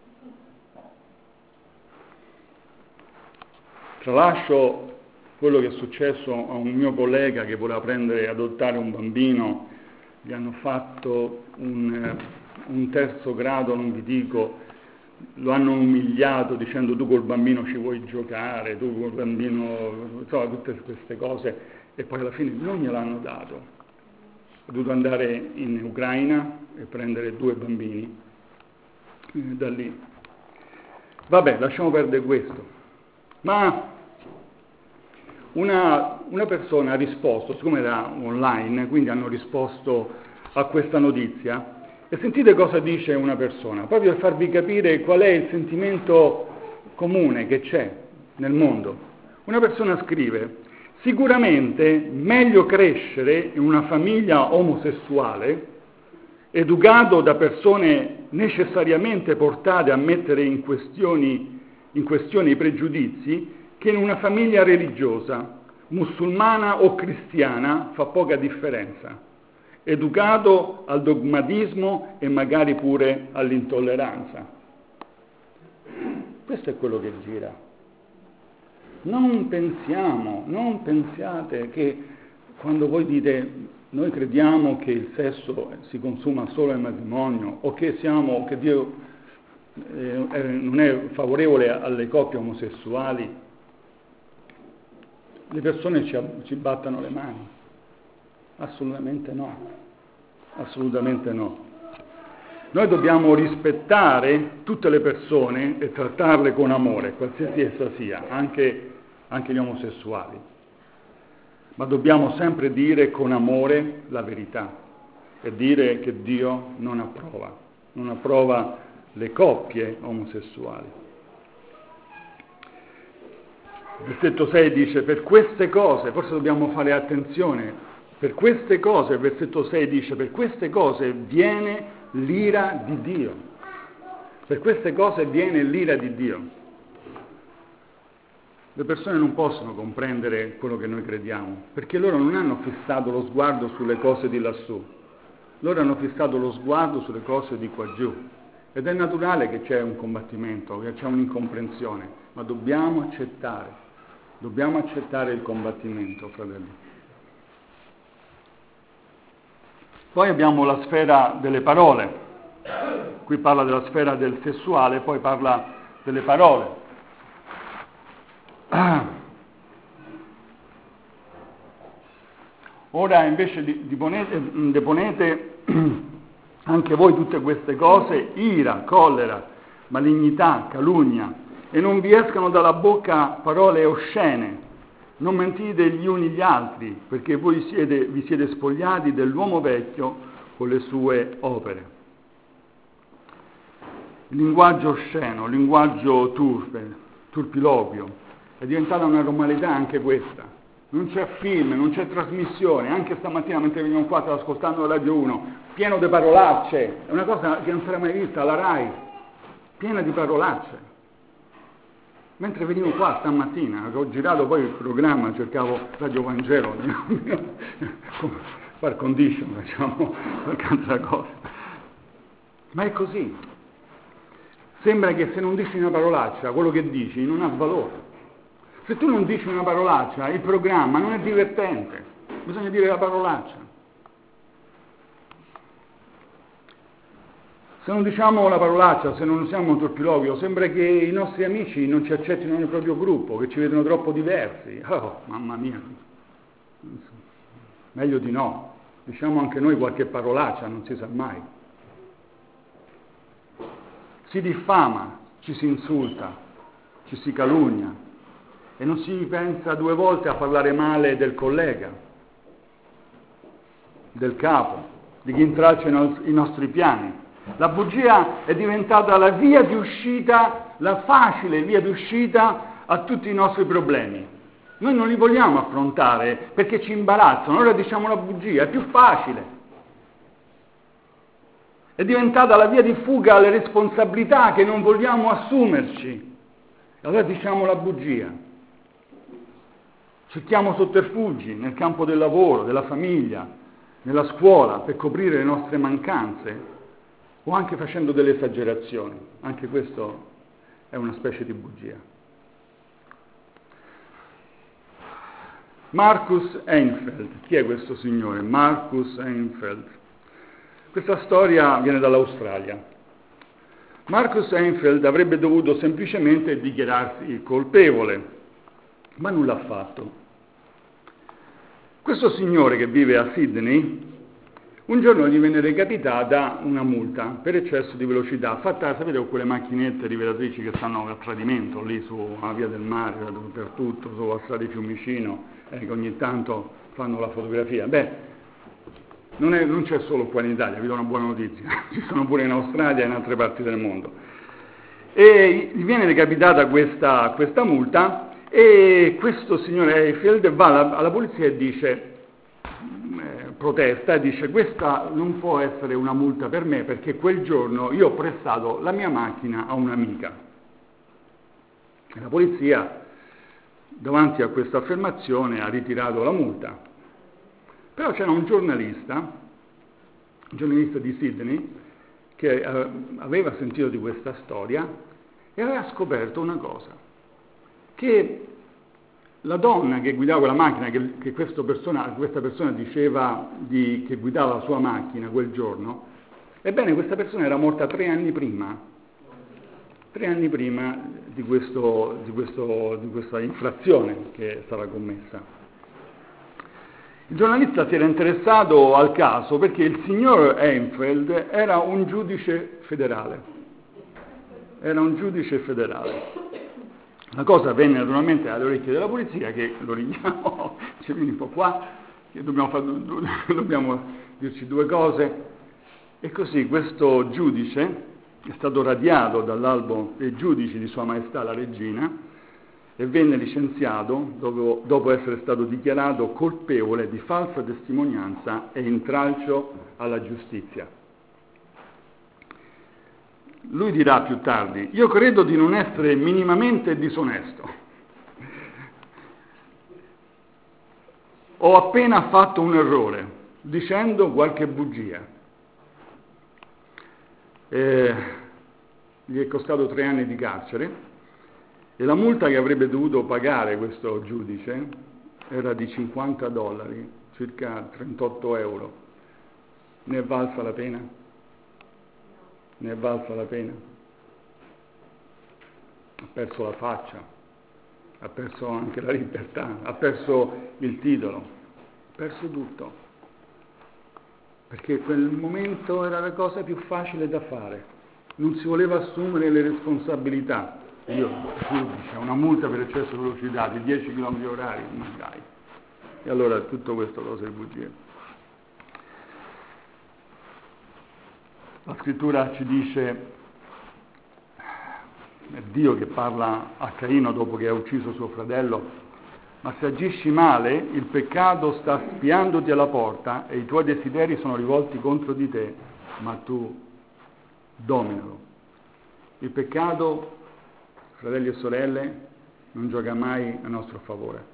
Tralascio quello che è successo a un mio collega che voleva adottare un bambino, gli hanno fatto un terzo grado, non vi dico, lo hanno umiliato dicendo tu col bambino ci vuoi giocare, tu col bambino, insomma tutte queste cose, e poi alla fine non gliel'hanno dato. Ho dovuto andare in Ucraina e prendere 2 bambini da lì. Vabbè, lasciamo perdere questo. Ma una persona ha risposto, siccome era online, quindi hanno risposto a questa notizia, e sentite cosa dice una persona, proprio per farvi capire qual è il sentimento comune che c'è nel mondo. Una persona scrive: sicuramente meglio crescere in una famiglia omosessuale, educato da persone necessariamente portate a mettere in questione i pregiudizi, che in una famiglia religiosa, musulmana o cristiana, fa poca differenza, educato al dogmatismo e magari pure all'intolleranza. Questo è quello che gira. Non pensiate che quando voi dite noi crediamo che il sesso si consuma solo nel matrimonio o che Dio non è favorevole alle coppie omosessuali, le persone ci battano le mani. Assolutamente no. Assolutamente no. Noi dobbiamo rispettare tutte le persone e trattarle con amore, qualsiasi essa sia, anche gli omosessuali. Ma dobbiamo sempre dire con amore la verità e dire che Dio non approva le coppie omosessuali. Il versetto 6 dice: per queste cose, forse dobbiamo fare attenzione, per queste cose, il versetto 6 dice, per queste cose viene l'ira di Dio. Per queste cose viene l'ira di Dio. Le persone non possono comprendere quello che noi crediamo, perché loro non hanno fissato lo sguardo sulle cose di lassù, loro hanno fissato lo sguardo sulle cose di qua giù. Ed è naturale che c'è un combattimento, che c'è un'incomprensione, ma dobbiamo accettare il combattimento, fratelli. Poi abbiamo la sfera delle parole. Qui parla della sfera del sessuale, poi parla delle parole. Ora invece deponete anche voi tutte queste cose: ira, collera, malignità, calunnia, e non vi escano dalla bocca parole oscene. Non mentite gli uni gli altri, perché voi vi siete spogliati dell'uomo vecchio con le sue opere. Il linguaggio osceno, il linguaggio turpiloquio, è diventata una normalità anche questa. Non c'è film, non c'è trasmissione. Anche stamattina mentre venivo qua, stavo ascoltando la Radio 1, pieno di parolacce. È una cosa che non si era mai vista, la RAI, piena di parolacce. Mentre venivo qua stamattina, ho girato poi il programma, cercavo Radio Vangelo, par condition, facciamo qualche altra cosa. Ma è così. Sembra che se non dici una parolaccia, quello che dici non ha valore. Se tu non dici una parolaccia, il programma non è divertente. Bisogna dire la parolaccia. Se non diciamo la parolaccia, se non usiamo un turpiloquio, sembra che i nostri amici non ci accettino nel proprio gruppo, che ci vedono troppo diversi. Oh, mamma mia, meglio di no. Diciamo anche noi qualche parolaccia, non si sa mai. Si diffama, ci si insulta, ci si calunnia e non si pensa due volte a parlare male del collega, del capo, di chi intralcia i nostri piani. La bugia è diventata la via di uscita, la facile via di uscita a tutti i nostri problemi. Noi non li vogliamo affrontare perché ci imbarazzano, allora diciamo la bugia, è più facile. È diventata la via di fuga alle responsabilità che non vogliamo assumerci. Allora diciamo la bugia. Cerchiamo sotterfugi nel campo del lavoro, della famiglia, nella scuola, per coprire le nostre mancanze, o anche facendo delle esagerazioni. Anche questo è una specie di bugia. Marcus Einfeld. Chi è questo signore? Marcus Einfeld. Questa storia viene dall'Australia. Marcus Einfeld avrebbe dovuto semplicemente dichiararsi colpevole, ma non l'ha fatto. Questo signore che vive a Sydney, un giorno gli venne recapitata una multa per eccesso di velocità, fatta, sapete, con quelle macchinette rivelatrici che stanno a tradimento lì sulla via del mare, dappertutto, sulla strada di Fiumicino, che ogni tanto fanno la fotografia. Non c'è solo qua in Italia, vi do una buona notizia, ci sono pure in Australia e in altre parti del mondo. E gli viene recapitata questa multa e questo signore Einfeld va alla polizia e dice, protesta e dice: questa non può essere una multa per me perché quel giorno io ho prestato la mia macchina a un'amica. E la polizia, davanti a questa affermazione, ha ritirato la multa. Però c'era un giornalista di Sydney che aveva sentito di questa storia e aveva scoperto una cosa, che la donna che guidava la macchina, che questa persona diceva che guidava la sua macchina quel giorno, ebbene questa persona era morta 3 anni prima di questa infrazione che è stata commessa. Il giornalista si era interessato al caso perché il signor Einfeld era un giudice federale. La cosa venne naturalmente alle orecchie della polizia, che lo richiamò, dice: vieni un po' qua, che dobbiamo dirci 2 cose. E così questo giudice è stato radiato dall'albo dei giudici di Sua Maestà la Regina e venne licenziato dopo essere stato dichiarato colpevole di falsa testimonianza e intralcio alla giustizia. Lui dirà più tardi: io credo di non essere minimamente disonesto. Ho appena fatto un errore, dicendo qualche bugia. gli è costato 3 anni di carcere e la multa che avrebbe dovuto pagare questo giudice era di $50, circa 38 euro. Ne è valsa la pena? Ne è valsa la pena? Ha perso la faccia, ha perso anche la libertà, ha perso il titolo, ha perso tutto, perché quel momento era la cosa più facile da fare, non si voleva assumere le responsabilità. Io, giudice, una multa per eccesso di velocità di 10 km/h, ma dai. E allora tutto questo cose bugie. La scrittura ci dice, è Dio che parla a Caino dopo che ha ucciso suo fratello: ma se agisci male, il peccato sta spiandoti alla porta e i tuoi desideri sono rivolti contro di te, ma tu dominalo. Il peccato, fratelli e sorelle, non gioca mai a nostro favore.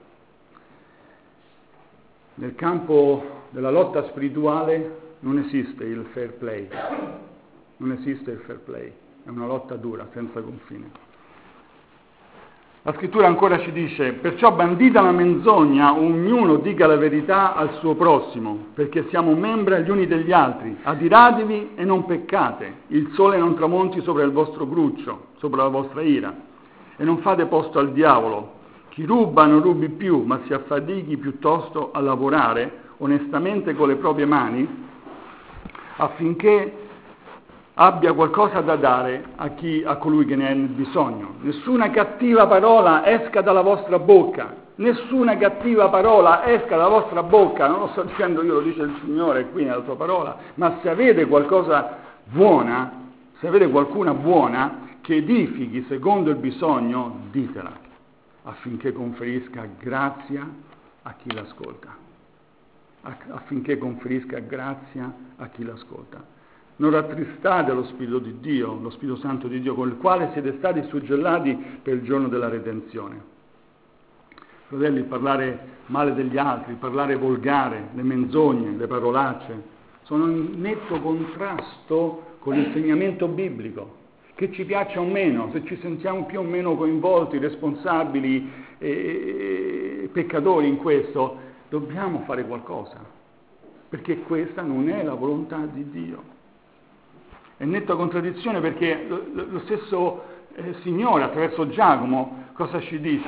Nel campo della lotta spirituale non esiste il fair play, non esiste il fair play, è una lotta dura, senza confine. La scrittura ancora ci dice: perciò bandita la menzogna, ognuno dica la verità al suo prossimo, perché siamo membri gli uni degli altri. Adiratevi e non peccate, il sole non tramonti sopra il vostro cruccio, sopra la vostra ira, e non fate posto al diavolo. Chi ruba non rubi più, ma si affatichi piuttosto a lavorare onestamente con le proprie mani, affinché abbia qualcosa da dare a colui che ne ha bisogno. Nessuna cattiva parola esca dalla vostra bocca, nessuna cattiva parola esca dalla vostra bocca, non lo sto dicendo io, lo dice il Signore qui nella sua parola, ma se avete qualcosa buona, se avete qualcuna buona che edifichi secondo il bisogno, ditela, affinché conferisca grazia a chi l'ascolta, affinché conferisca grazia a chi l'ascolta. Non rattristate lo Spirito di Dio, lo Spirito Santo di Dio, con il quale siete stati suggellati per il giorno della redenzione. Fratelli, parlare male degli altri, parlare volgare, le menzogne, le parolacce, sono in netto contrasto con l'insegnamento biblico. Che ci piaccia o meno, se ci sentiamo più o meno coinvolti, responsabili, peccatori in questo, dobbiamo fare qualcosa, perché questa non è la volontà di Dio. È netta contraddizione, perché lo stesso Signore, attraverso Giacomo, cosa ci dice?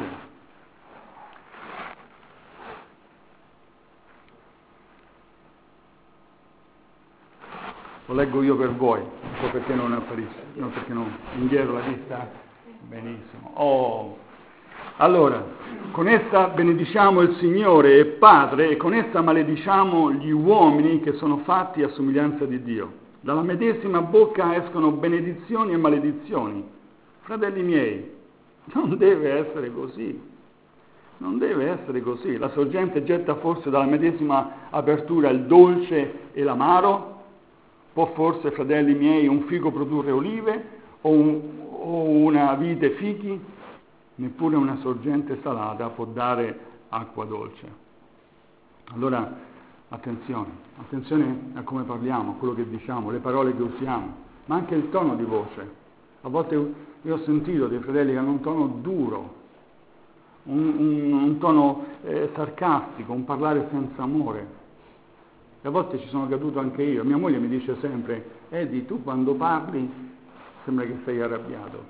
Lo leggo io per voi, non so perché non apparisce, no, perché no, indietro la vista? Benissimo. Allora, con essa benediciamo il Signore e Padre, e con essa malediciamo gli uomini che sono fatti a somiglianza di Dio. Dalla medesima bocca escono benedizioni e maledizioni. Fratelli miei, non deve essere così. Non deve essere così. La sorgente getta forse dalla medesima apertura il dolce e l'amaro? Può forse, fratelli miei, un fico produrre olive o una vite fichi? Neppure una sorgente salata può dare acqua dolce. Allora, attenzione a come parliamo, a quello che diciamo, le parole che usiamo, ma anche il tono di voce. A volte io ho sentito dei fratelli che hanno un tono duro, un tono sarcastico, un parlare senza amore. E a volte ci sono caduto anche io. Mia moglie mi dice sempre: Eddie, tu quando parli sembra che sei arrabbiato.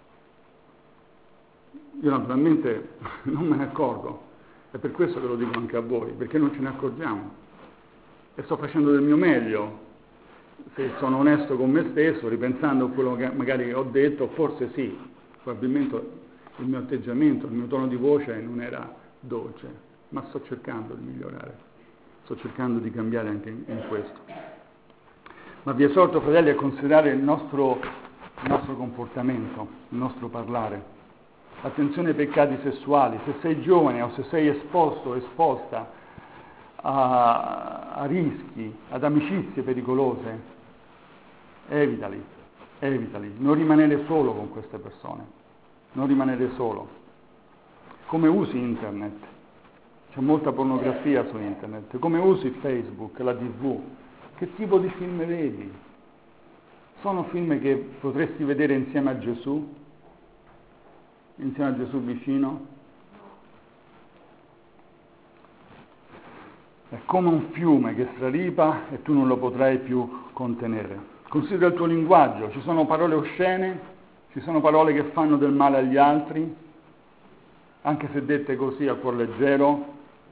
Io naturalmente non me ne accorgo, è per questo che lo dico anche a voi, perché non ce ne accorgiamo. E sto facendo del mio meglio, se sono onesto con me stesso, ripensando a quello che magari ho detto, forse sì, probabilmente il mio atteggiamento, il mio tono di voce non era dolce, ma sto cercando di migliorare, sto cercando di cambiare anche in questo. Ma vi esorto, fratelli, a considerare il nostro comportamento, il nostro parlare. Attenzione ai peccati sessuali. Se sei giovane o se sei esposto o esposta a rischi, ad amicizie pericolose, evitali, non rimanere solo con queste persone, non rimanere solo. Come usi internet? C'è molta pornografia su internet. Come usi Facebook, la TV? Che tipo di film vedi? sono film che potresti vedere insieme a Gesù vicino? È come un fiume che straripa e tu non lo potrai più contenere. Considera il tuo linguaggio, ci sono parole oscene, ci sono parole che fanno del male agli altri, anche se dette così a cuor leggero,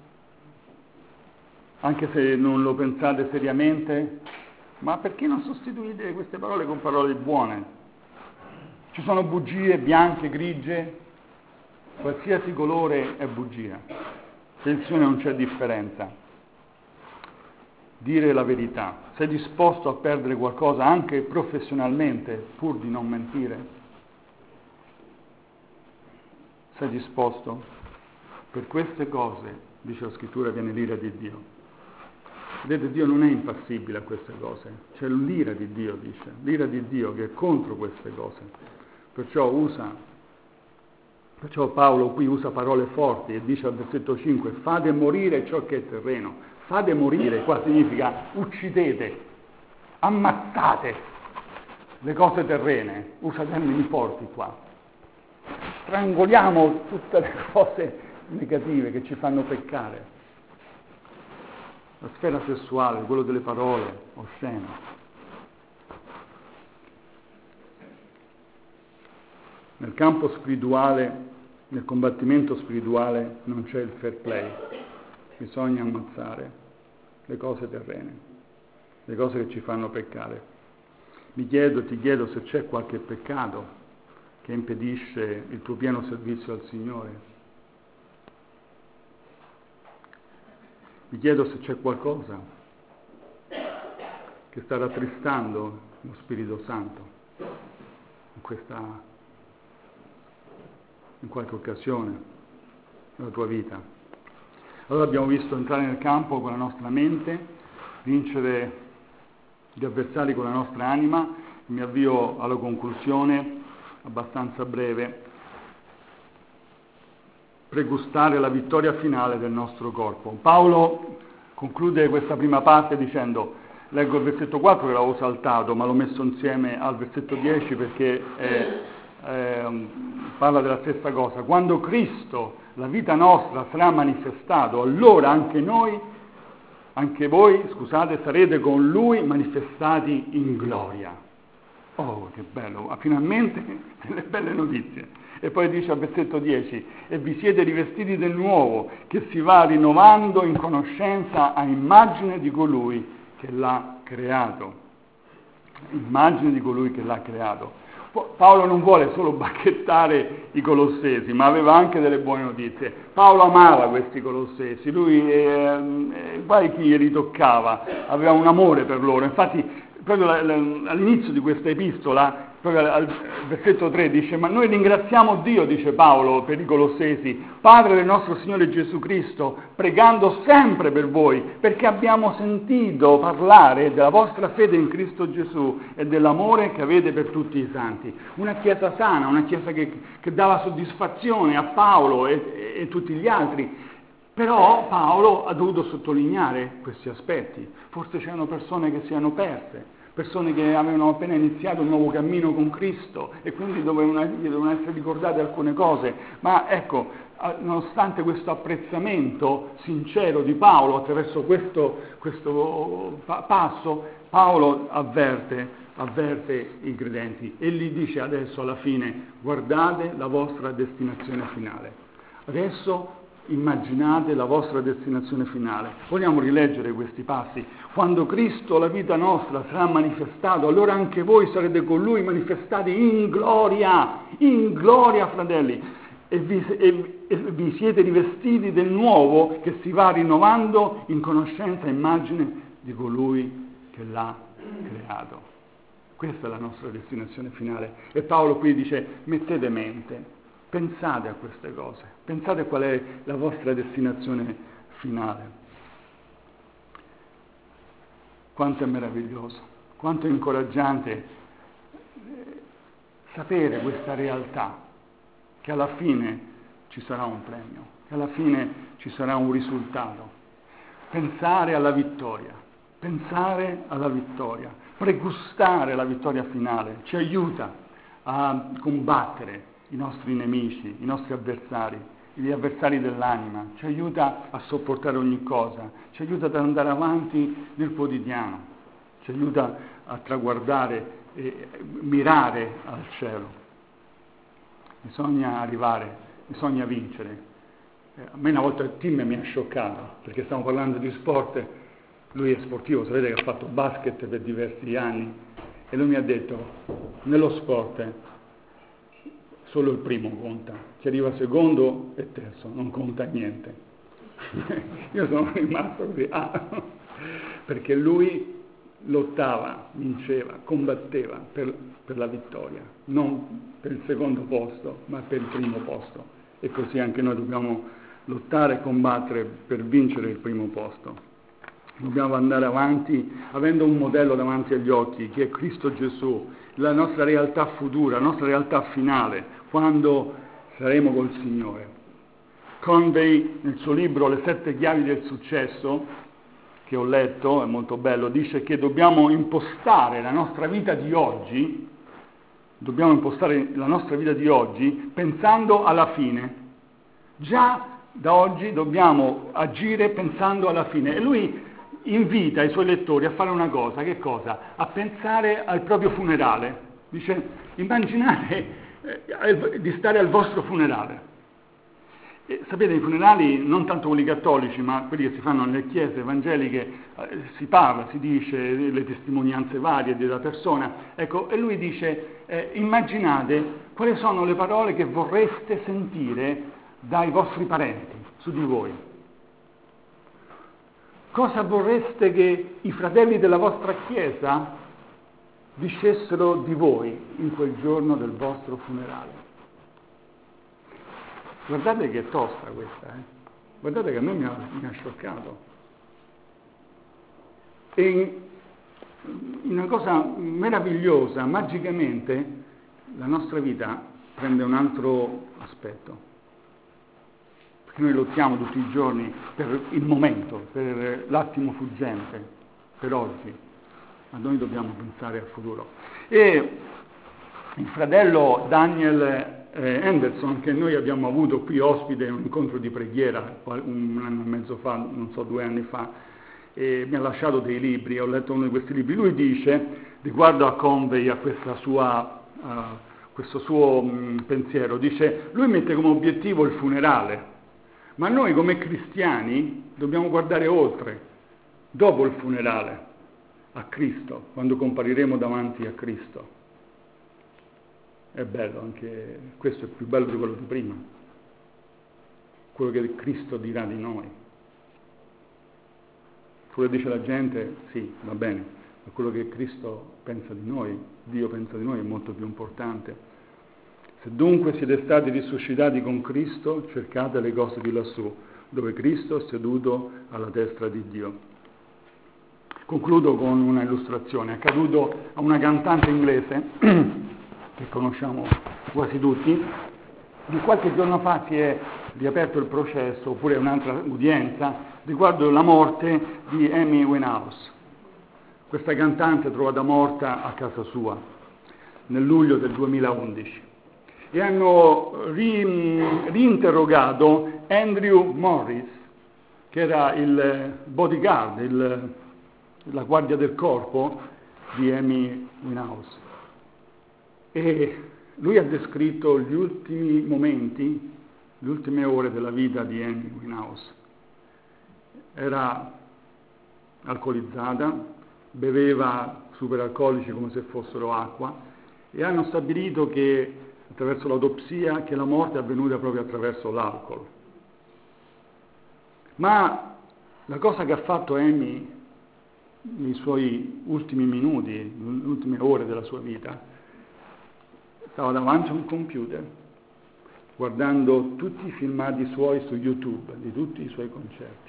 anche se non lo pensate seriamente, ma perché non sostituite queste parole con parole buone? Ci sono bugie bianche, grigie, qualsiasi colore è bugia. Attenzione, non c'è differenza. Dire la verità. Sei disposto a perdere qualcosa anche professionalmente pur di non mentire? Sei disposto? Per queste cose, dice la scrittura, viene l'ira di Dio. Vedete, Dio non è impassibile a queste cose. C'è l'ira di Dio, dice. L'ira di Dio che è contro queste cose. Perciò Paolo qui usa parole forti e dice al versetto 5: fate morire ciò che è terreno. Fate morire, qua significa uccidete, ammazzate le cose terrene, usa termini forti qua. Strangoliamo tutte le cose negative che ci fanno peccare. La sfera sessuale, quello delle parole oscene. Nel campo spirituale, nel combattimento spirituale non c'è il fair play. Bisogna ammazzare le cose terrene, le cose che ci fanno peccare. Ti chiedo se c'è qualche peccato che impedisce il tuo pieno servizio al Signore. Mi chiedo se c'è qualcosa che sta rattristando lo Spirito Santo in qualche occasione nella tua vita. Allora abbiamo visto entrare nel campo con la nostra mente, vincere gli avversari con la nostra anima. Mi avvio alla conclusione, abbastanza breve, pregustare la vittoria finale del nostro corpo. Paolo conclude questa prima parte dicendo, leggo il versetto 4 che l'avevo saltato, ma l'ho messo insieme al versetto 10 perché parla della stessa cosa. Quando Cristo, la vita nostra, sarà manifestato, allora anche voi, sarete con Lui manifestati in gloria. Oh, che bello, finalmente delle belle notizie. E poi dice al versetto 10, e vi siete rivestiti del nuovo, che si va rinnovando in conoscenza a immagine di colui che l'ha creato. Immagine di colui che l'ha creato. Paolo non vuole solo bacchettare i colossesi, ma aveva anche delle buone notizie. Paolo amava questi colossesi, lui guai chi glieli toccava, aveva un amore per loro. Infatti, proprio all'inizio di questa epistola, proprio al versetto 3 dice, ma noi ringraziamo Dio, dice Paolo, per i colossesi, Padre del nostro Signore Gesù Cristo, pregando sempre per voi, perché abbiamo sentito parlare della vostra fede in Cristo Gesù e dell'amore che avete per tutti i santi. Una chiesa sana, una chiesa che dava soddisfazione a Paolo e tutti gli altri. Però Paolo ha dovuto sottolineare questi aspetti. Forse c'erano persone che si erano perse, persone che avevano appena iniziato un nuovo cammino con Cristo e quindi dovevano essere ricordate alcune cose. Ma ecco, nonostante questo apprezzamento sincero di Paolo attraverso questo passo, Paolo avverte i credenti e gli dice adesso alla fine: guardate la vostra destinazione finale. Adesso immaginate la vostra destinazione finale. Vogliamo rileggere questi passi. Quando Cristo, la vita nostra, sarà manifestato, allora anche voi sarete con Lui manifestati in gloria, fratelli, e vi siete rivestiti del nuovo che si va rinnovando in conoscenza e immagine di colui che l'ha creato. Questa è la nostra destinazione finale. E Paolo qui dice: mettete mente. Pensate a queste cose, pensate qual è la vostra destinazione finale. Quanto è meraviglioso, quanto è incoraggiante sapere questa realtà, che alla fine ci sarà un premio, che alla fine ci sarà un risultato. Pensare alla vittoria, pensare alla vittoria, pregustare la vittoria finale, ci aiuta a combattere i nostri nemici, i nostri avversari, gli avversari dell'anima, ci aiuta a sopportare ogni cosa, ci aiuta ad andare avanti nel quotidiano, ci aiuta a traguardare e mirare al cielo. Bisogna arrivare, bisogna vincere. A me una volta Tim mi ha scioccato, perché stiamo parlando di sport, lui è sportivo, sapete che ha fatto basket per diversi anni, e lui mi ha detto, nello sport solo il primo conta, chi arriva secondo e terzo, non conta niente. Io sono rimasto così, perché lui lottava, vinceva, combatteva per la vittoria, non per il secondo posto, ma per il primo posto. E così anche noi dobbiamo lottare e combattere per vincere il primo posto. Dobbiamo andare avanti avendo un modello davanti agli occhi, che è Cristo Gesù, la nostra realtà futura, la nostra realtà finale, quando saremo col Signore. Conway, nel suo libro Le 7 chiavi del successo, che ho letto, è molto bello, dice che dobbiamo impostare la nostra vita di oggi, pensando alla fine. Già da oggi dobbiamo agire pensando alla fine. E lui invita i suoi lettori a fare una cosa, che cosa? A pensare al proprio funerale. Dice, immaginate di stare al vostro funerale. E sapete, i funerali, non tanto quelli cattolici, ma quelli che si fanno nelle chiese evangeliche, si parla, si dice le testimonianze varie della persona. Ecco, e lui dice, immaginate quali sono le parole che vorreste sentire dai vostri parenti su di voi. Cosa vorreste che i fratelli della vostra chiesa dicessero di voi in quel giorno del vostro funerale? Guardate che è tosta questa, Guardate che a me mi ha scioccato. E una cosa meravigliosa, magicamente, la nostra vita prende un altro aspetto. Perché noi lottiamo tutti i giorni per il momento, per l'attimo fuggente, per oggi. Ma noi dobbiamo pensare al futuro. E il fratello Daniel Henderson, che noi abbiamo avuto qui ospite in un incontro di preghiera un anno e mezzo fa, non so, 2 anni fa, e mi ha lasciato dei libri, ho letto uno di questi libri. Lui dice, riguardo a Conway, a questo suo pensiero, dice, lui mette come obiettivo il funerale, ma noi come cristiani dobbiamo guardare oltre, dopo il funerale, a Cristo, quando compariremo davanti a Cristo. È bello, anche questo è più bello di quello di prima, quello che Cristo dirà di noi. Quello che dice la gente, sì, va bene, ma quello che Cristo pensa di noi, Dio pensa di noi, è molto più importante. Se dunque siete stati risuscitati con Cristo, cercate le cose di lassù, dove Cristo è seduto alla destra di Dio. Concludo con una illustrazione. È accaduto a una cantante inglese che conosciamo quasi tutti. Di qualche giorno fa si è riaperto il processo, oppure un'altra udienza, riguardo la morte di Amy Winehouse. Questa cantante trovata morta a casa sua nel luglio del 2011. E hanno riinterrogato Andrew Morris, che era il bodyguard, la guardia del corpo di Amy Winehouse. E lui ha descritto gli ultimi momenti, le ultime ore della vita di Amy Winehouse. Era alcolizzata, beveva superalcolici come se fossero acqua, e hanno stabilito che, attraverso l'autopsia, che la morte è avvenuta proprio attraverso l'alcol. Ma la cosa che ha fatto Amy nei suoi ultimi minuti, le ultime ore della sua vita, stava davanti a un computer, guardando tutti i filmati suoi su YouTube, di tutti i suoi concerti.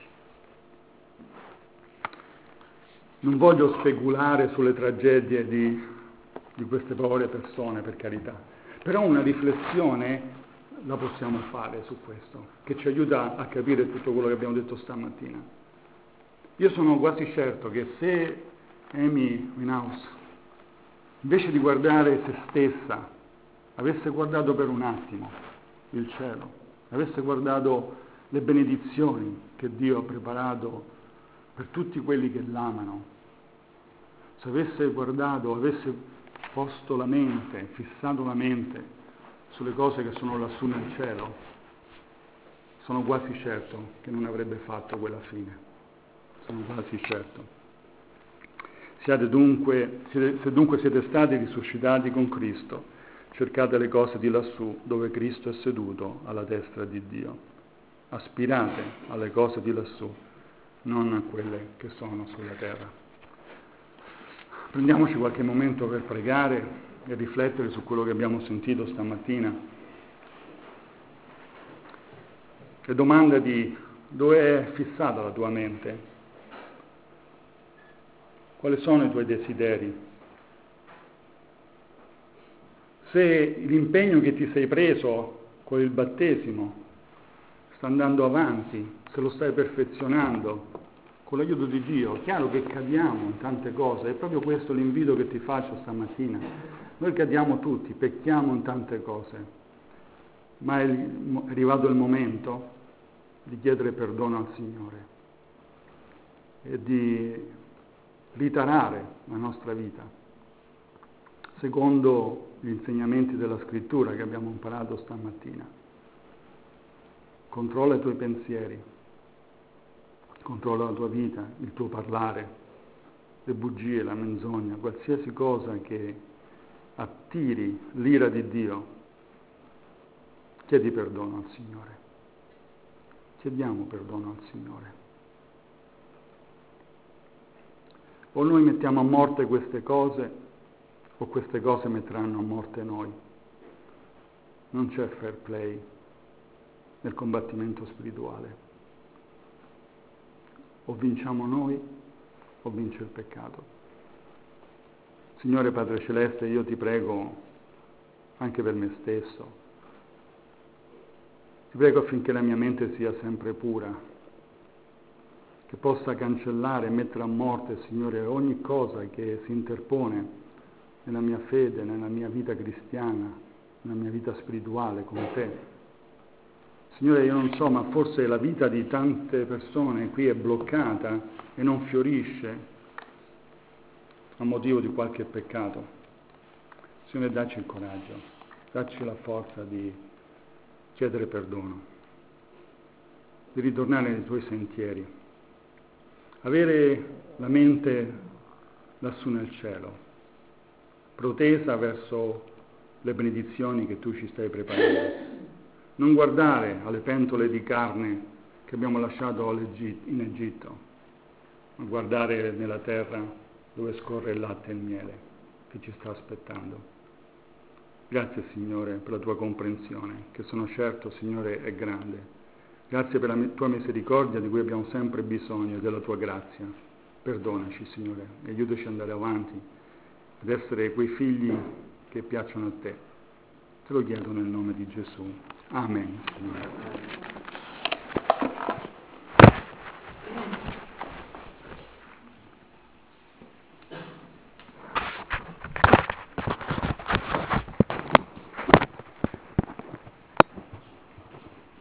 Non voglio speculare sulle tragedie di queste povere persone, per carità, però una riflessione la possiamo fare su questo, che ci aiuta a capire tutto quello che abbiamo detto stamattina. Io sono quasi certo che se Amy Winehouse, invece di guardare se stessa, avesse guardato per un attimo il cielo, avesse guardato le benedizioni che Dio ha preparato per tutti quelli che l'amano, se avesse guardato, avesse posto la mente, fissato la mente sulle cose che sono lassù nel cielo, sono quasi certo che non avrebbe fatto quella fine. Sono quasi certo. Se dunque siete stati risuscitati con Cristo, cercate le cose di lassù, dove Cristo è seduto alla destra di Dio. Aspirate alle cose di lassù, non a quelle che sono sulla terra. Prendiamoci qualche momento per pregare e riflettere su quello che abbiamo sentito stamattina. E domandati dove è fissata la tua mente. Quali sono i tuoi desideri? Se l'impegno che ti sei preso con il battesimo sta andando avanti, se lo stai perfezionando, con l'aiuto di Dio, è chiaro che cadiamo in tante cose, è proprio questo l'invito che ti faccio stamattina. Noi cadiamo tutti, pecchiamo in tante cose, ma è arrivato il momento di chiedere perdono al Signore e di ritarare la nostra vita secondo gli insegnamenti della Scrittura che abbiamo imparato stamattina. Controlla i tuoi pensieri, controlla la tua vita, il tuo parlare, le bugie, la menzogna, qualsiasi cosa che attiri l'ira di Dio. Chiedi perdono al Signore. Chiediamo perdono al Signore. O noi mettiamo a morte queste cose, o queste cose metteranno a morte noi. Non c'è fair play nel combattimento spirituale. O vinciamo noi, o vince il peccato. Signore Padre Celeste, io ti prego anche per me stesso. Ti prego affinché la mia mente sia sempre pura, che possa cancellare e mettere a morte, Signore, ogni cosa che si interpone nella mia fede, nella mia vita cristiana, nella mia vita spirituale con te. Signore, io non so, ma forse la vita di tante persone qui è bloccata e non fiorisce a motivo di qualche peccato. Signore, dacci il coraggio, dacci la forza di chiedere perdono, di ritornare nei tuoi sentieri. Avere la mente lassù nel cielo, protesa verso le benedizioni che tu ci stai preparando. Non guardare alle pentole di carne che abbiamo lasciato in Egitto, ma guardare nella terra dove scorre il latte e il miele che ci sta aspettando. Grazie, Signore, per la tua comprensione, che sono certo, Signore, è grande. Grazie per la tua misericordia di cui abbiamo sempre bisogno e della tua grazia. Perdonaci, Signore, e aiutaci ad andare avanti, ad essere quei figli che piacciono a te. Te lo chiedo nel nome di Gesù. Amen, Signore.